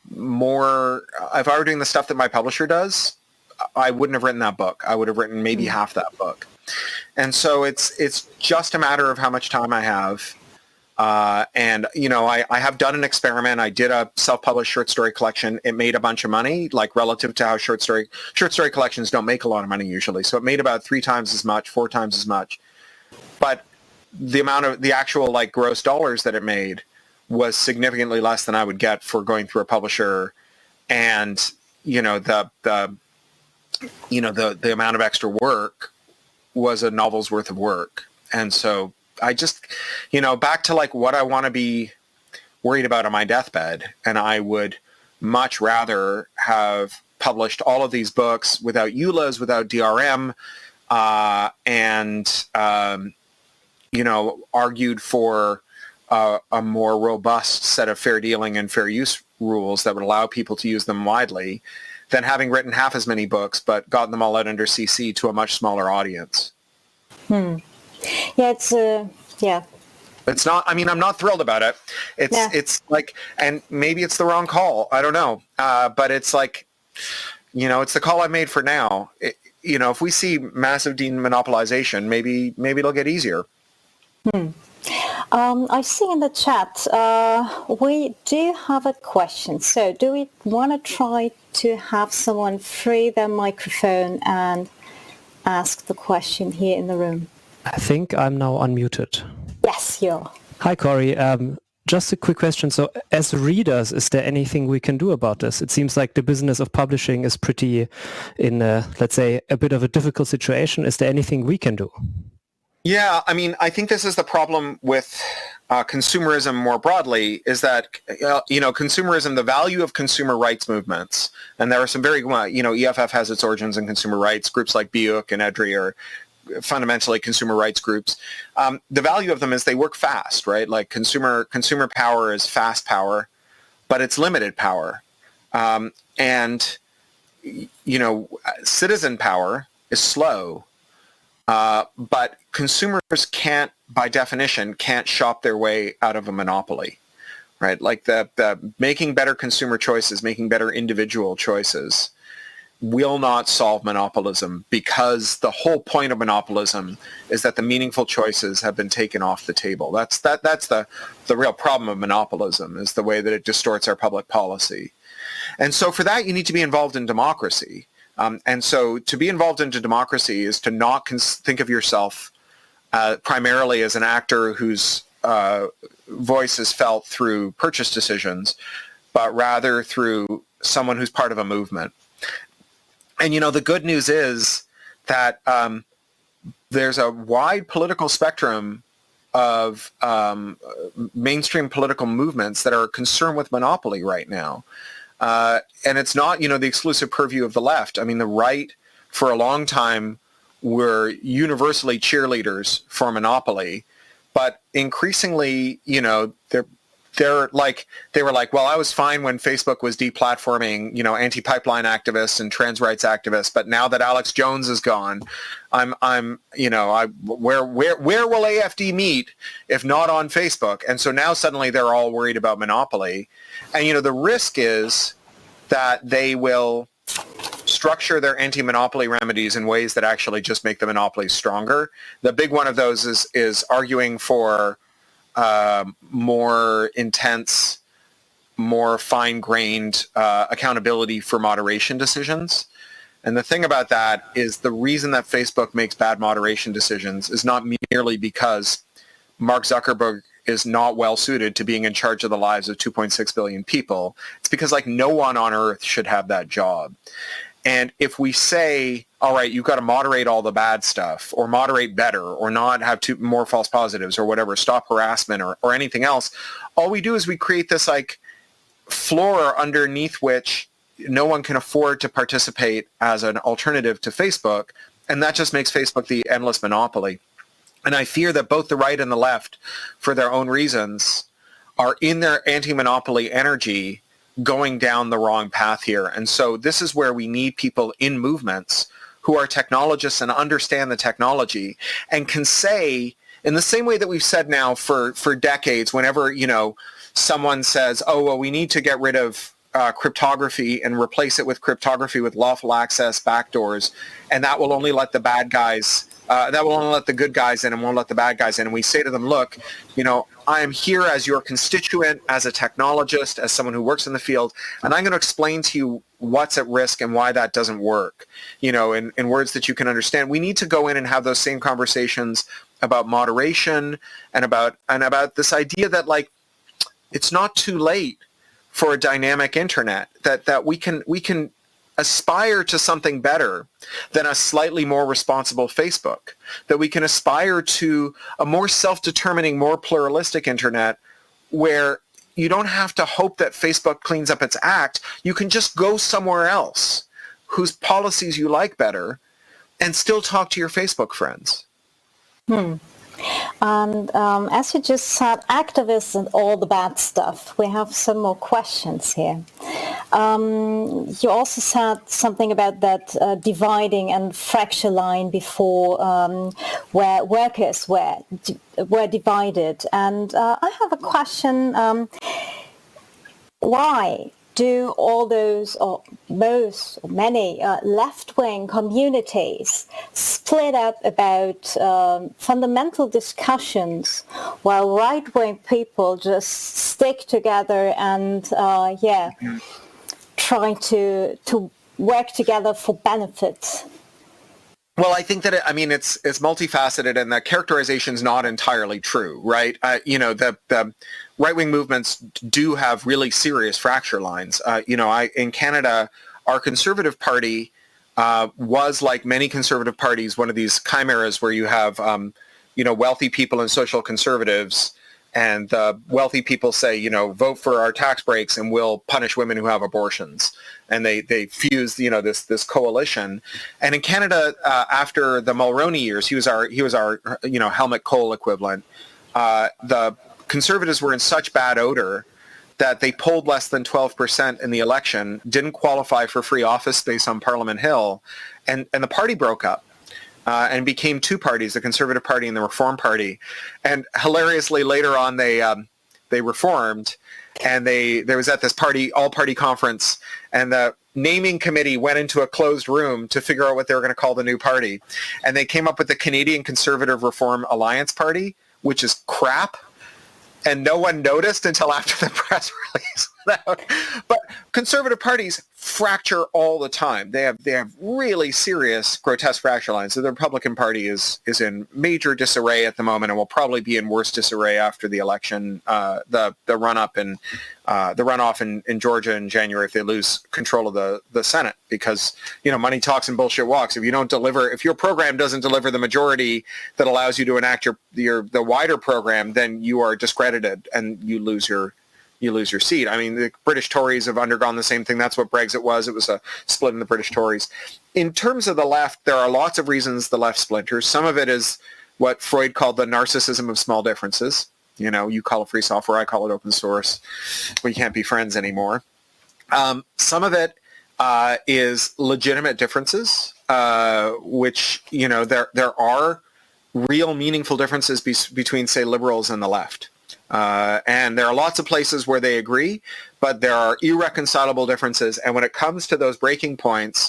more, if I were doing the stuff that my publisher does, I wouldn't have written that book. I would have written maybe half that book. And so it's it's just a matter of how much time I have. Uh, and, you know, I, I have done an experiment. I did a self-published short story collection. It made a bunch of money, like relative to how short story short story collections don't make a lot of money usually. So it made about three times as much, four times as much. But the amount of the actual like gross dollars that it made was significantly less than I would get for going through a publisher. And, you know, the the you know, the, the amount of extra work was a novel's worth of work. And so I just, you know, back to like what I want to be worried about on my deathbed. And I would much rather have published all of these books without E U L As, without D R M, uh, and, um, you know, argued for uh, a more robust set of fair dealing and fair use rules that would allow people to use them widely, than having written half as many books but gotten them all out under C C to a much smaller audience. Hmm. Yeah, it's uh, yeah. It's not. I mean, I'm not thrilled about it. It's yeah. it's like, and maybe it's the wrong call. I don't know. Uh, but it's like, you know, it's the call I made for now. It, you know, if we see massive demonopolization, maybe maybe it'll get easier. Hmm. Um, I see in the chat uh, we do have a question. So do we want to try to have someone free their microphone and ask the question here in the room. I think I'm now unmuted. Yes, you are. Hi, Corey. Um, just a quick question. So as readers, is there anything we can do about this? It seems like the business of publishing is pretty in, a, let's say, a bit of a difficult situation. Is there anything we can do? Yeah, I mean, I think this is the problem with uh, consumerism more broadly, is that, uh, you know, consumerism, the value of consumer rights movements, and there are some very, you know, E F F has its origins in consumer rights. Groups like B U C and EDRI are fundamentally consumer rights groups. Um, the value of them is they work fast, right? Like consumer consumer power is fast power, but it's limited power. Um, and, you know, citizen power is slow. Uh, but consumers can't, by definition, can't shop their way out of a monopoly, right? Like the, the making better consumer choices, making better individual choices will not solve monopolism, because the whole point of monopolism is that the meaningful choices have been taken off the table. That's that that's the, the real problem of monopolism, is the way that it distorts our public policy. And so for that, you need to be involved in democracy. Um, and so to be involved into democracy is to not cons- think of yourself uh, primarily as an actor whose uh, voice is felt through purchase decisions, but rather through someone who's part of a movement. And, you know, the good news is that um, there's a wide political spectrum of um, mainstream political movements that are concerned with monopoly right now. Uh, and it's not, you know, the exclusive purview of the left. I mean, the right for a long time were universally cheerleaders for monopoly, but increasingly, you know, they're they're like they were like, well, I was fine when Facebook was deplatforming, you know, anti-pipeline activists and trans rights activists, but now that Alex Jones is gone, I'm I'm you know, I where where where will A F D meet if not on Facebook? And so now suddenly they're all worried about monopoly. And, you know, the risk is that they will structure their anti-monopoly remedies in ways that actually just make the monopolies stronger. The big one of those is is arguing for uh, more intense, more fine-grained uh, accountability for moderation decisions. And the thing about that is the reason that Facebook makes bad moderation decisions is not merely because Mark Zuckerberg is not well suited to being in charge of the lives of two point six billion people. It's because like no one on earth should have that job. And if we say, all right, you've got to moderate all the bad stuff, or moderate better, or not have two more false positives, or whatever, stop harassment, or, or anything else, all we do is we create this like floor underneath which no one can afford to participate as an alternative to Facebook. And that just makes Facebook the endless monopoly. And I fear that both the right and the left, for their own reasons, are in their anti-monopoly energy going down the wrong path here. And so this is where we need people in movements who are technologists and understand the technology and can say, in the same way that we've said now for, for decades, whenever, you know, someone says, oh, well, we need to get rid of uh, cryptography and replace it with cryptography with lawful access backdoors, and that will only let the bad guys Uh, that will only let the good guys in and won't let the bad guys in. And we say to them, look, you know, I am here as your constituent, as a technologist, as someone who works in the field, and I'm going to explain to you what's at risk and why that doesn't work, you know, in, in words that you can understand. We need to go in and have those same conversations about moderation and about and about this idea that, like, it's not too late for a dynamic internet, that, that we can we can aspire to something better than a slightly more responsible Facebook, that we can aspire to a more self-determining, more pluralistic internet where you don't have to hope that Facebook cleans up its act. You can just go somewhere else whose policies you like better and still talk to your Facebook friends. Hmm. And um, as you just said, activists and all the bad stuff, we have some more questions here. Um, you also said something about that uh, dividing and fracture line before, um, where workers were were divided. And uh, I have a question. Um, why do all those, or most, or many uh, left-wing communities split up about um, fundamental discussions, while right-wing people just stick together and, uh, yeah, mm-hmm. try to to work together for benefit? Well, I think that it, I mean it's it's multifaceted, and the characterization is not entirely true, right? Uh, you know, the the right-wing movements do have really serious fracture lines. Uh, you know, I in Canada, our Conservative Party uh, was, like many conservative parties, one of these chimeras where you have um, you know wealthy people and social conservatives, and the wealthy people say, you know, vote for our tax breaks and we'll punish women who have abortions. And they, they fused, you know, this this coalition. And in Canada, uh, after the Mulroney years, he was our he was our you know Helmut Kohl equivalent. Uh, the Conservatives were in such bad odor that they polled less than twelve percent in the election, didn't qualify for free office space on Parliament Hill, and and the party broke up. Uh, and became two parties, the Conservative Party and the Reform Party. And hilariously, later on, they um, they reformed, and they there was at this party all-party conference, and the naming committee went into a closed room to figure out what they were going to call the new party, and they came up with the Canadian Conservative Reform Alliance Party, which is crap, and no one noticed until after the press release. But conservative parties fracture all the time. They have they have really serious, grotesque fracture lines. So the Republican Party is is in major disarray at the moment, and will probably be in worse disarray after the election, uh, the the run up and uh, the runoff in, in Georgia in January if they lose control of the, the Senate, because you know money talks and bullshit walks. If you don't deliver, if your program doesn't deliver the majority that allows you to enact your your the wider program, then you are discredited and you lose your. you lose your seat. I mean, the British Tories have undergone the same thing. That's what Brexit was. It was a split in the British Tories. In terms of the left, there are lots of reasons the left splinters. Some of it is what Freud called the narcissism of small differences. You know, you call it free software, I call it open source. We can't be friends anymore. Um, some of it uh, is legitimate differences, uh, which, you know, there there are real meaningful differences be- between, say, liberals and the left. Uh, and there are lots of places where they agree, but there are irreconcilable differences. And when it comes to those breaking points,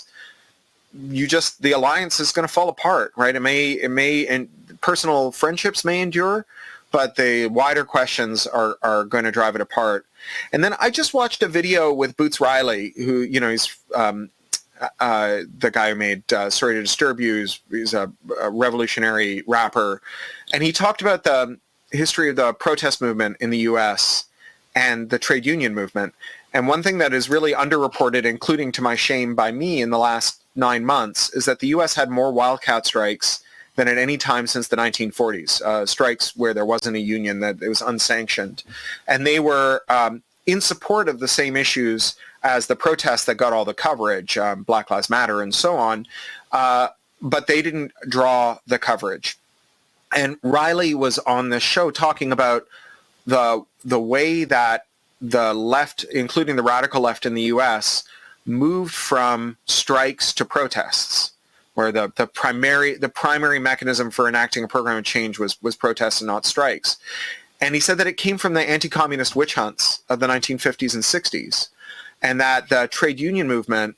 you just the alliance is going to fall apart, right? It may, it may, and personal friendships may endure, but the wider questions are are going to drive it apart. And then I just watched a video with Boots Riley, who you know he's um, uh, the guy who made uh, Sorry to Disturb You. He's, he's a, a revolutionary rapper, and he talked about the history of the protest movement in the U S and the trade union movement. And one thing that is really underreported, including to my shame by me in the last nine months, is that the U S had more wildcat strikes than at any time since the nineteen forties, uh, strikes where there wasn't a union, that it was unsanctioned. And they were um, in support of the same issues as the protests that got all the coverage, um, Black Lives Matter and so on, uh, but they didn't draw the coverage. And Riley was on this show talking about the the way that the left, including the radical left in the U S, moved from strikes to protests, where the, the primary the primary mechanism for enacting a program of change was, was protests and not strikes. And he said that it came from the anti-communist witch hunts of the nineteen fifties and sixties, and that the trade union movement,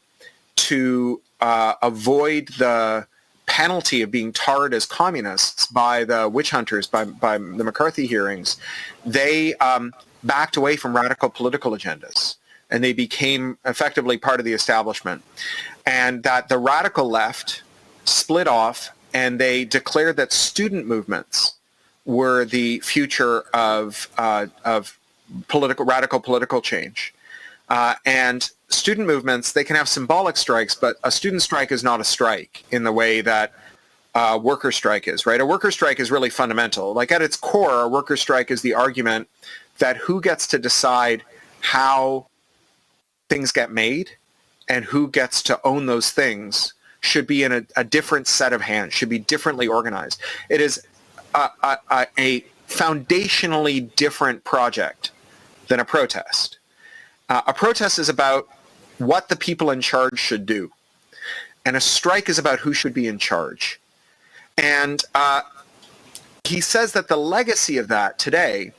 to uh, avoid the penalty of being tarred as communists by the witch hunters, by, by the McCarthy hearings, they um, backed away from radical political agendas, and they became effectively part of the establishment. And that the radical left split off, and they declared that student movements were the future of uh, of political radical political change. Uh, and student movements, they can have symbolic strikes, but a student strike is not a strike in the way that a worker strike is, right? A worker strike is really fundamental. Like at its core, a worker strike is the argument that who gets to decide how things get made and who gets to own those things should be in a, a different set of hands, should be differently organized. It is a, a, a foundationally different project than a protest. Uh, a protest is about what the people in charge should do, and a strike is about who should be in charge. And uh, he says that the legacy of that today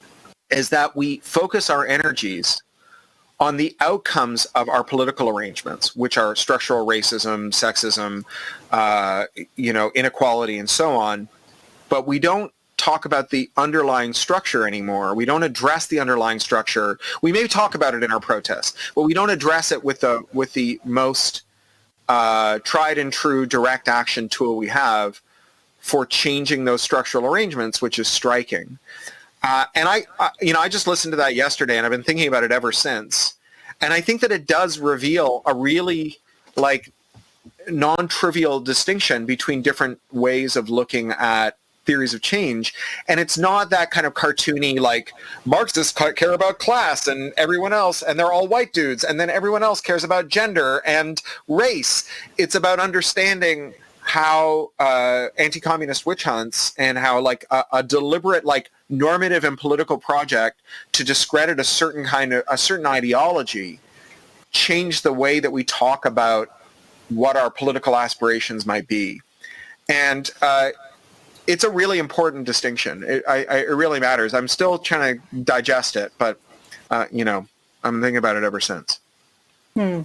is that we focus our energies on the outcomes of our political arrangements, which are structural racism, sexism, uh, you know, inequality, and so on. But we don't talk about the underlying structure anymore. We don't address the underlying structure. We may talk about it in our protests, but we don't address it with the with the most uh, tried and true direct action tool we have for changing those structural arrangements, which is striking. Uh, and I, uh, you know, I just listened to that yesterday, and I've been thinking about it ever since. And I think that it does reveal a really like non-trivial distinction between different ways of looking at theories of change. And it's not that kind of cartoony, like Marxists care about class and everyone else, and they're all white dudes, and then everyone else cares about gender and race. It's about understanding how uh, anti-communist witch hunts and how like a, a deliberate like normative and political project to discredit a certain kind of a certain ideology change the way that we talk about what our political aspirations might be. And uh, it's a really important distinction. It, I, I, it really matters. I'm still trying to digest it, but, uh, you know, I'm thinking about it ever since. Hmm.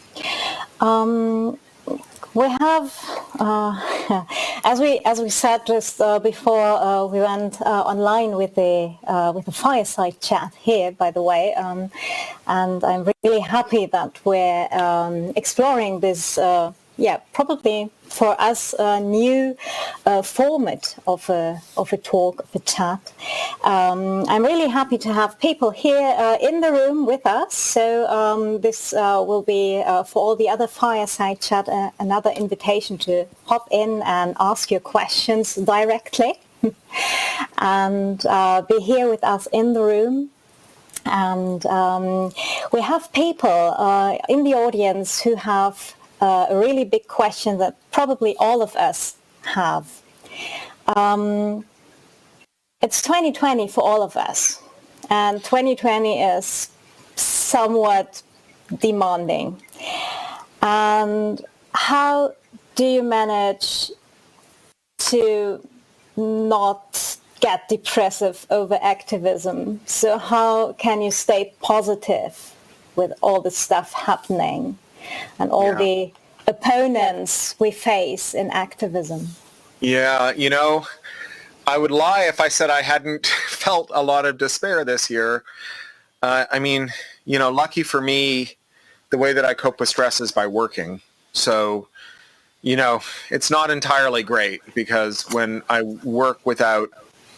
Um, we have, uh, as we as we said just uh, before uh, we went uh, online with the uh, with the fireside chat here, by the way, um, and I'm really happy that we're um, exploring this. Uh, Yeah, probably for us a new uh, format of a of a talk, of a chat. Um, I'm really happy to have people here uh, in the room with us. So um, this uh, will be uh, for all the other fireside chat uh, another invitation to hop in and ask your questions directly, and uh, be here with us in the room. And um, we have people uh, in the audience who have Uh, a really big question that probably all of us have. Um, it's twenty twenty for all of us, and twenty twenty is somewhat demanding. And how do you manage to not get depressive over activism? So how can you stay positive with all the stuff happening and all Yeah. the opponents we face in activism? Yeah, you know, I would lie if I said I hadn't felt a lot of despair this year. Uh, I mean, you know, lucky for me, the way that I cope with stress is by working. So, you know, it's not entirely great because when I work without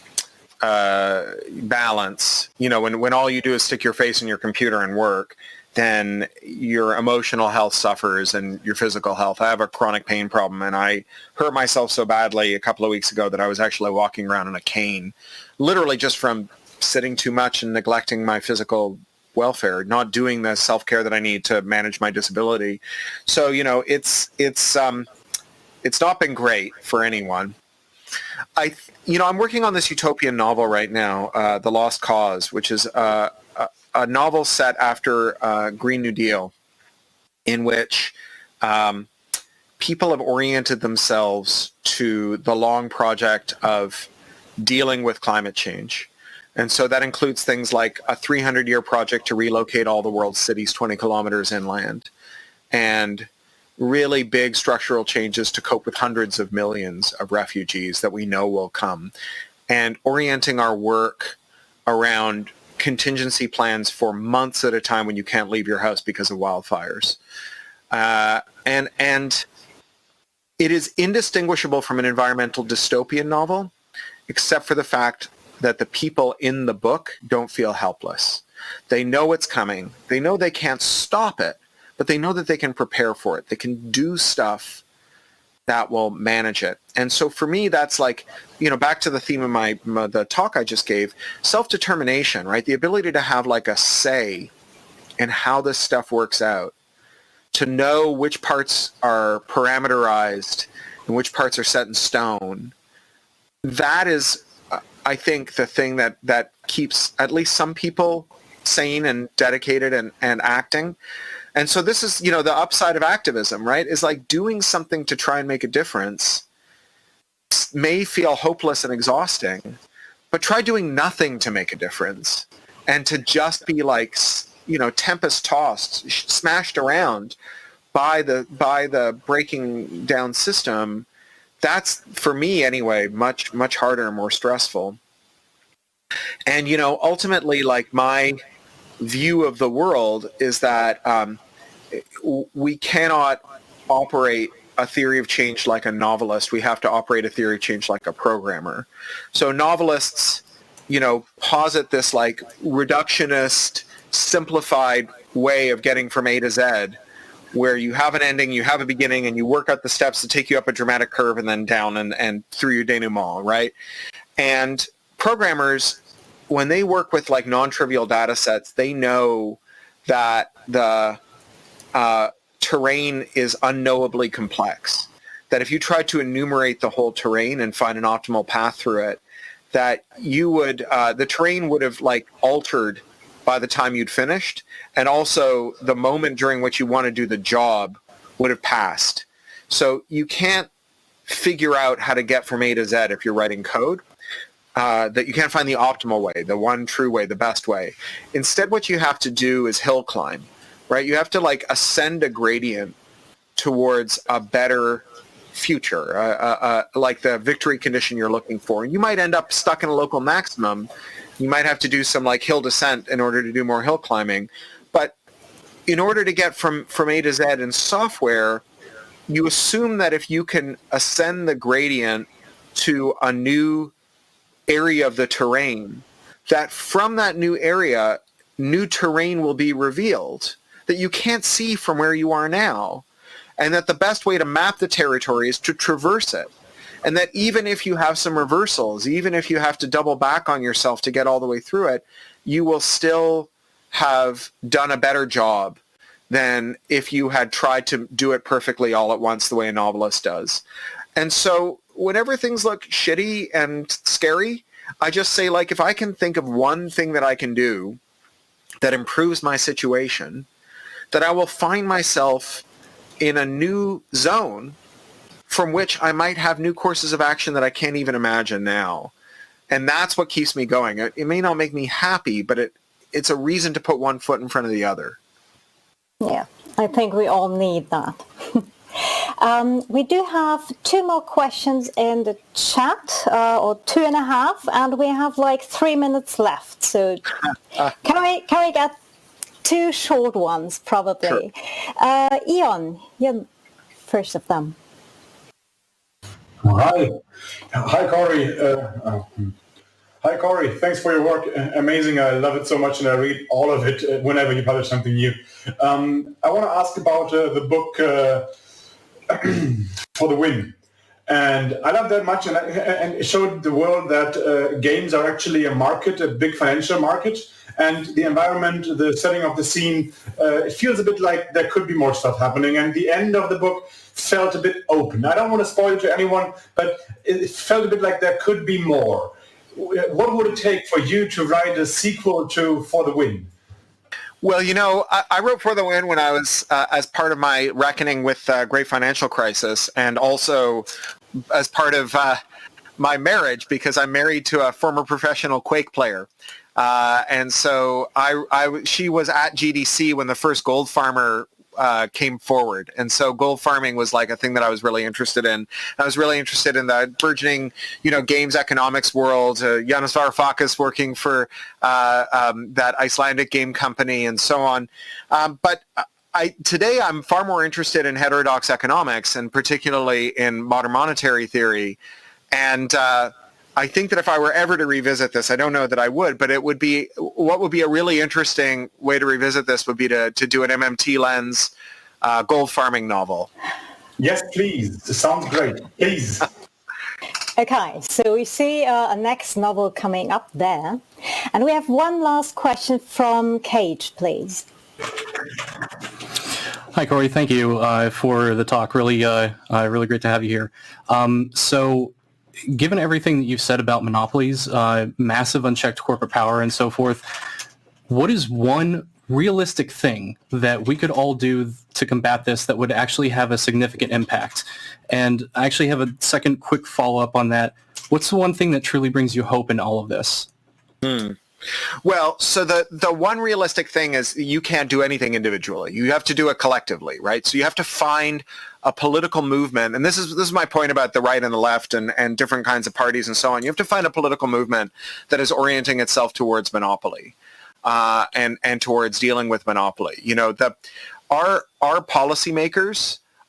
uh, balance, you know, when, when all you do is stick your face in your computer and work, then your emotional health suffers and your physical health. I have a chronic pain problem, and I hurt myself so badly a couple of weeks ago that I was actually walking around in a cane, literally just from sitting too much and neglecting my physical welfare, not doing the self-care that I need to manage my disability. So, you know, it's it's um, it's not been great for anyone. I, you know, I'm working on this utopian novel right now, uh, The Lost Cause, which is uh, a, a novel set after uh, Green New Deal, in which um, people have oriented themselves to the long project of dealing with climate change. And so that includes things like a three hundred year project to relocate all the world's cities twenty kilometers inland, and really big structural changes to cope with hundreds of millions of refugees that we know will come, and orienting our work around contingency plans for months at a time when you can't leave your house because of wildfires. Uh, and and it is indistinguishable from an environmental dystopian novel, except for the fact that the people in the book don't feel helpless. They know it's coming. They know they can't stop it, but they know that they can prepare for it. They can do stuff that will manage it. And so for me, that's like, you know, back to the theme of my, my the talk I just gave, self-determination, right? The ability to have like a say in how this stuff works out, to know which parts are parameterized and which parts are set in stone. That is, I think, the thing that, that keeps at least some people sane and dedicated and, and acting. And so this is, you know, the upside of activism, right? Is like doing something to try and make a difference may feel hopeless and exhausting, but try doing nothing to make a difference and to just be like, you know, tempest tossed, smashed around by the by the breaking down system. That's, for me anyway, much, much harder and more stressful. And, you know, ultimately, like, my view of the world is that um, we cannot operate a theory of change like a novelist. We have to operate a theory of change like a programmer. So novelists, you know, posit this like reductionist, simplified way of getting from A to Z, where you have an ending, you have a beginning, and you work out the steps to take you up a dramatic curve and then down and, and through your denouement, right? And programmers, when they work with like non-trivial data sets, they know that the uh, terrain is unknowably complex. That if you tried to enumerate the whole terrain and find an optimal path through it, that you would, uh, the terrain would have like altered by the time you'd finished, and also the moment during which you want to do the job would have passed. So you can't figure out how to get from A to Z if you're writing code. Uh, that you can't find the optimal way, the one true way, the best way. Instead, what you have to do is hill climb, right? You have to like ascend a gradient towards a better future, uh, uh, uh, like the victory condition you're looking for. You might end up stuck in a local maximum. You might have to do some like hill descent in order to do more hill climbing. But in order to get from, from A to Z in software, you assume that if you can ascend the gradient to a new area of the terrain, that from that new area, new terrain will be revealed that you can't see from where you are now, and that the best way to map the territory is to traverse it. And that even if you have some reversals, even if you have to double back on yourself to get all the way through it, you will still have done a better job than if you had tried to do it perfectly all at once the way a novelist does. And so whenever things look shitty and scary, I just say, like, if I can think of one thing that I can do that improves my situation, that I will find myself in a new zone from which I might have new courses of action that I can't even imagine now. And that's what keeps me going. It, it may not make me happy, but it it's a reason to put one foot in front of the other. Yeah, I think we all need that. um, we do have two more questions in the chat, uh, or two and a half, and we have like three minutes left. So can we can we get two short ones, probably? Sure. Uh, Ian, you're first of them. Hi, hi, Corey. Uh, uh, hi, Corey. Thanks for your work. Amazing. I love it so much, and I read all of it whenever you publish something new. Um, I want to ask about uh, the book uh, For the Win. And I love that much, and, I, and it showed the world that uh, games are actually a market, a big financial market, and the environment, the setting of the scene, uh, it feels a bit like there could be more stuff happening. And the end of the book felt a bit open. I don't want to spoil it to anyone, but it felt a bit like there could be more. What would it take for you to write a sequel to For the Win? Well, you know, I, I wrote For the Win when I was, uh, as part of my reckoning with the uh, great financial crisis, and also as part of uh, my marriage, because I'm married to a former professional Quake player. Uh, and so I, I, she was at G D C when the first Gold Farmer uh, came forward. And so gold farming was like a thing that I was really interested in. I was really interested in the burgeoning, you know, games economics world. Uh, Janis Varoufakis working for uh, um, that Icelandic game company and so on. Um, but I, today I'm far more interested in heterodox economics, and particularly in modern monetary theory. And uh, I think that if I were ever to revisit this, I don't know that I would, but it would be, what would be a really interesting way to revisit this would be to, to do an M M T lens uh, gold farming novel. Yes, please. It sounds great. Please. Okay, so we see uh, a next novel coming up there. And we have one last question from Cage, please. Hi, Corey. Thank you uh, for the talk. Really, uh, uh, really great to have you here. Um, so, given everything that you've said about monopolies, uh, massive unchecked corporate power, and so forth, what is one realistic thing that we could all do to combat this that would actually have a significant impact? And I actually have a second quick follow-up on that. What's the one thing that truly brings you hope in all of this? Hmm. Well, so the, the one realistic thing is you can't do anything individually. You have to do it collectively, right? So you have to find a political movement, and this is this is my point about the right and the left and, and different kinds of parties and so on. You have to find a political movement that is orienting itself towards monopoly uh, and and towards dealing with monopoly. You know, the our our policymakers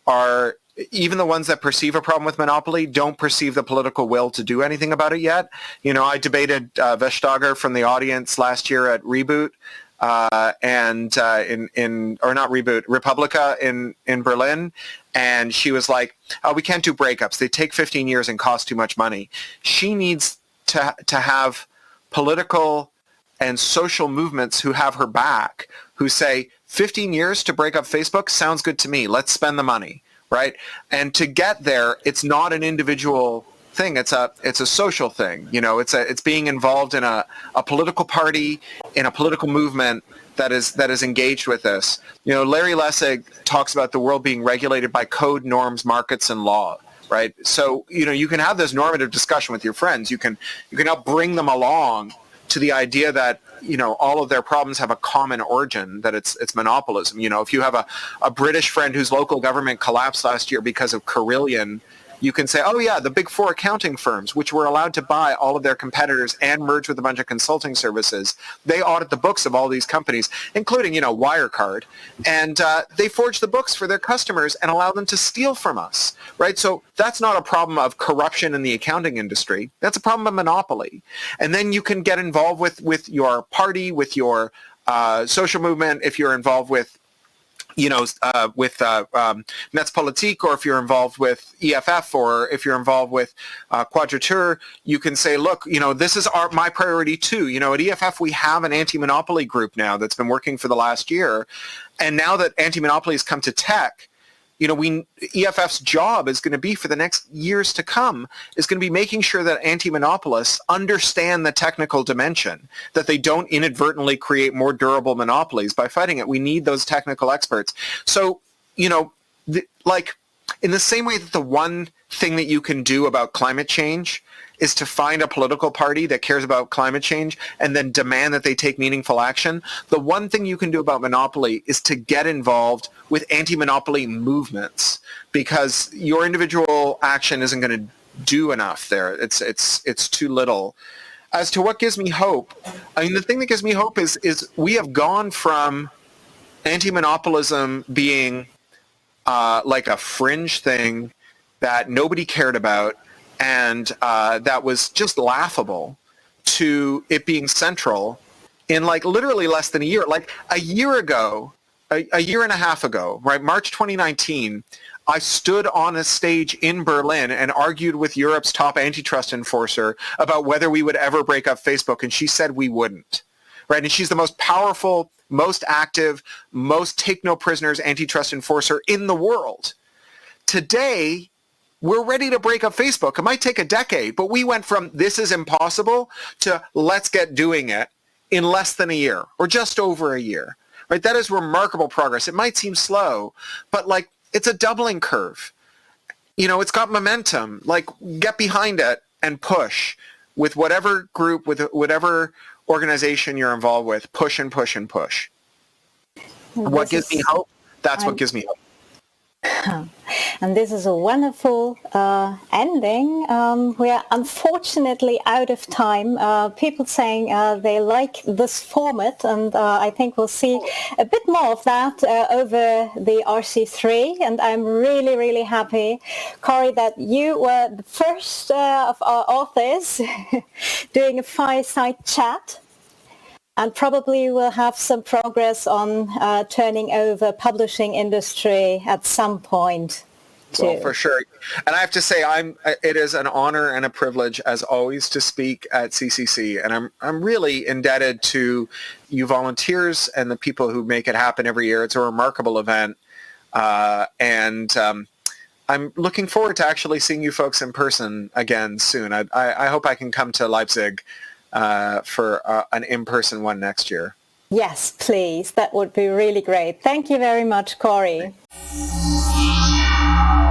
are, even the ones that perceive a problem with monopoly, don't perceive the political will to do anything about it yet. You know, I debated uh, Vestager from the audience last year at Reboot, uh, and uh, in in or not Reboot, Republica in in Berlin, and she was like, "Oh, we can't do breakups. They take fifteen years and cost too much money." She needs to to have political and social movements who have her back, who say, fifteen years to break up Facebook sounds good to me. Let's spend the money, right? And to get there, it's not an individual thing. It's a it's a social thing. You know, it's a it's being involved in a, a political party, in a political movement that is that is engaged with this. You know, Larry Lessig talks about the world being regulated by code, norms, markets, and law. Right. So, you know, you can have this normative discussion with your friends. You can you can help bring them along to the idea that, you know, all of their problems have a common origin, that it's it's monopolism. You know, if you have a, a British friend whose local government collapsed last year because of Carillion, you can say, oh, yeah, the big four accounting firms, which were allowed to buy all of their competitors and merge with a bunch of consulting services, they audit the books of all these companies, including, you know, Wirecard, and uh, they forge the books for their customers and allow them to steal from us, right? So that's not a problem of corruption in the accounting industry. That's a problem of monopoly. And then you can get involved with, with your party, with your uh, social movement, if you're involved with you know, uh, with uh, um, Netzpolitik, or if you're involved with E F F, or if you're involved with uh, Quadrature, you can say, look, you know, this is our, my priority too. You know, at E F F, we have an anti-monopoly group now that's been working for the last year. And now that anti-monopoly has come to tech, you know, we E F F's job is going to be for the next years to come is going to be making sure that anti-monopolists understand the technical dimension, that they don't inadvertently create more durable monopolies by fighting it. We need those technical experts. So, you know, the, like in the same way that the one thing that you can do about climate change is to find a political party that cares about climate change and then demand that they take meaningful action. The one thing you can do about monopoly is to get involved with anti-monopoly movements, because your individual action isn't going to do enough there. It's it's it's too little. As to what gives me hope, I mean, the thing that gives me hope is is we have gone from anti-monopolism being uh, like a fringe thing that nobody cared about, and uh, that was just laughable, to it being central in like literally less than a year. Like a year ago, a, a year and a half ago, right, March twenty nineteen, I stood on a stage in Berlin and argued with Europe's top antitrust enforcer about whether we would ever break up Facebook, and she said we wouldn't, right? And she's the most powerful, most active, most take-no-prisoners antitrust enforcer in the world. Today, we're ready to break up Facebook. It might take a decade, but we went from this is impossible to let's get doing it in less than a year, or just over a year, right? That is remarkable progress. It might seem slow, but like it's a doubling curve. You know, it's got momentum. Like get behind it and push with whatever group, with whatever organization you're involved with. Push and push and push. Well, what gives is, me hope? That's I'm, what gives me hope. And this is a wonderful uh, ending. Um, we are unfortunately out of time. Uh, people saying uh, they like this format, and uh, I think we'll see a bit more of that uh, over the R C three. And I'm really, really happy, Cory, that you were the first uh, of our authors doing a fireside chat. And probably we'll have some progress on uh, turning over publishing industry at some point, too. Well, for sure. And I have to say, I'm. It is an honor and a privilege, as always, to speak at C C C. And I'm I'm really indebted to you volunteers and the people who make it happen every year. It's a remarkable event. Uh, and um, I'm looking forward to actually seeing you folks in person again soon. I, I, I hope I can come to Leipzig Uh, for uh, an in-person one next year. Yes, please. That would be really great. Thank you very much, Cory.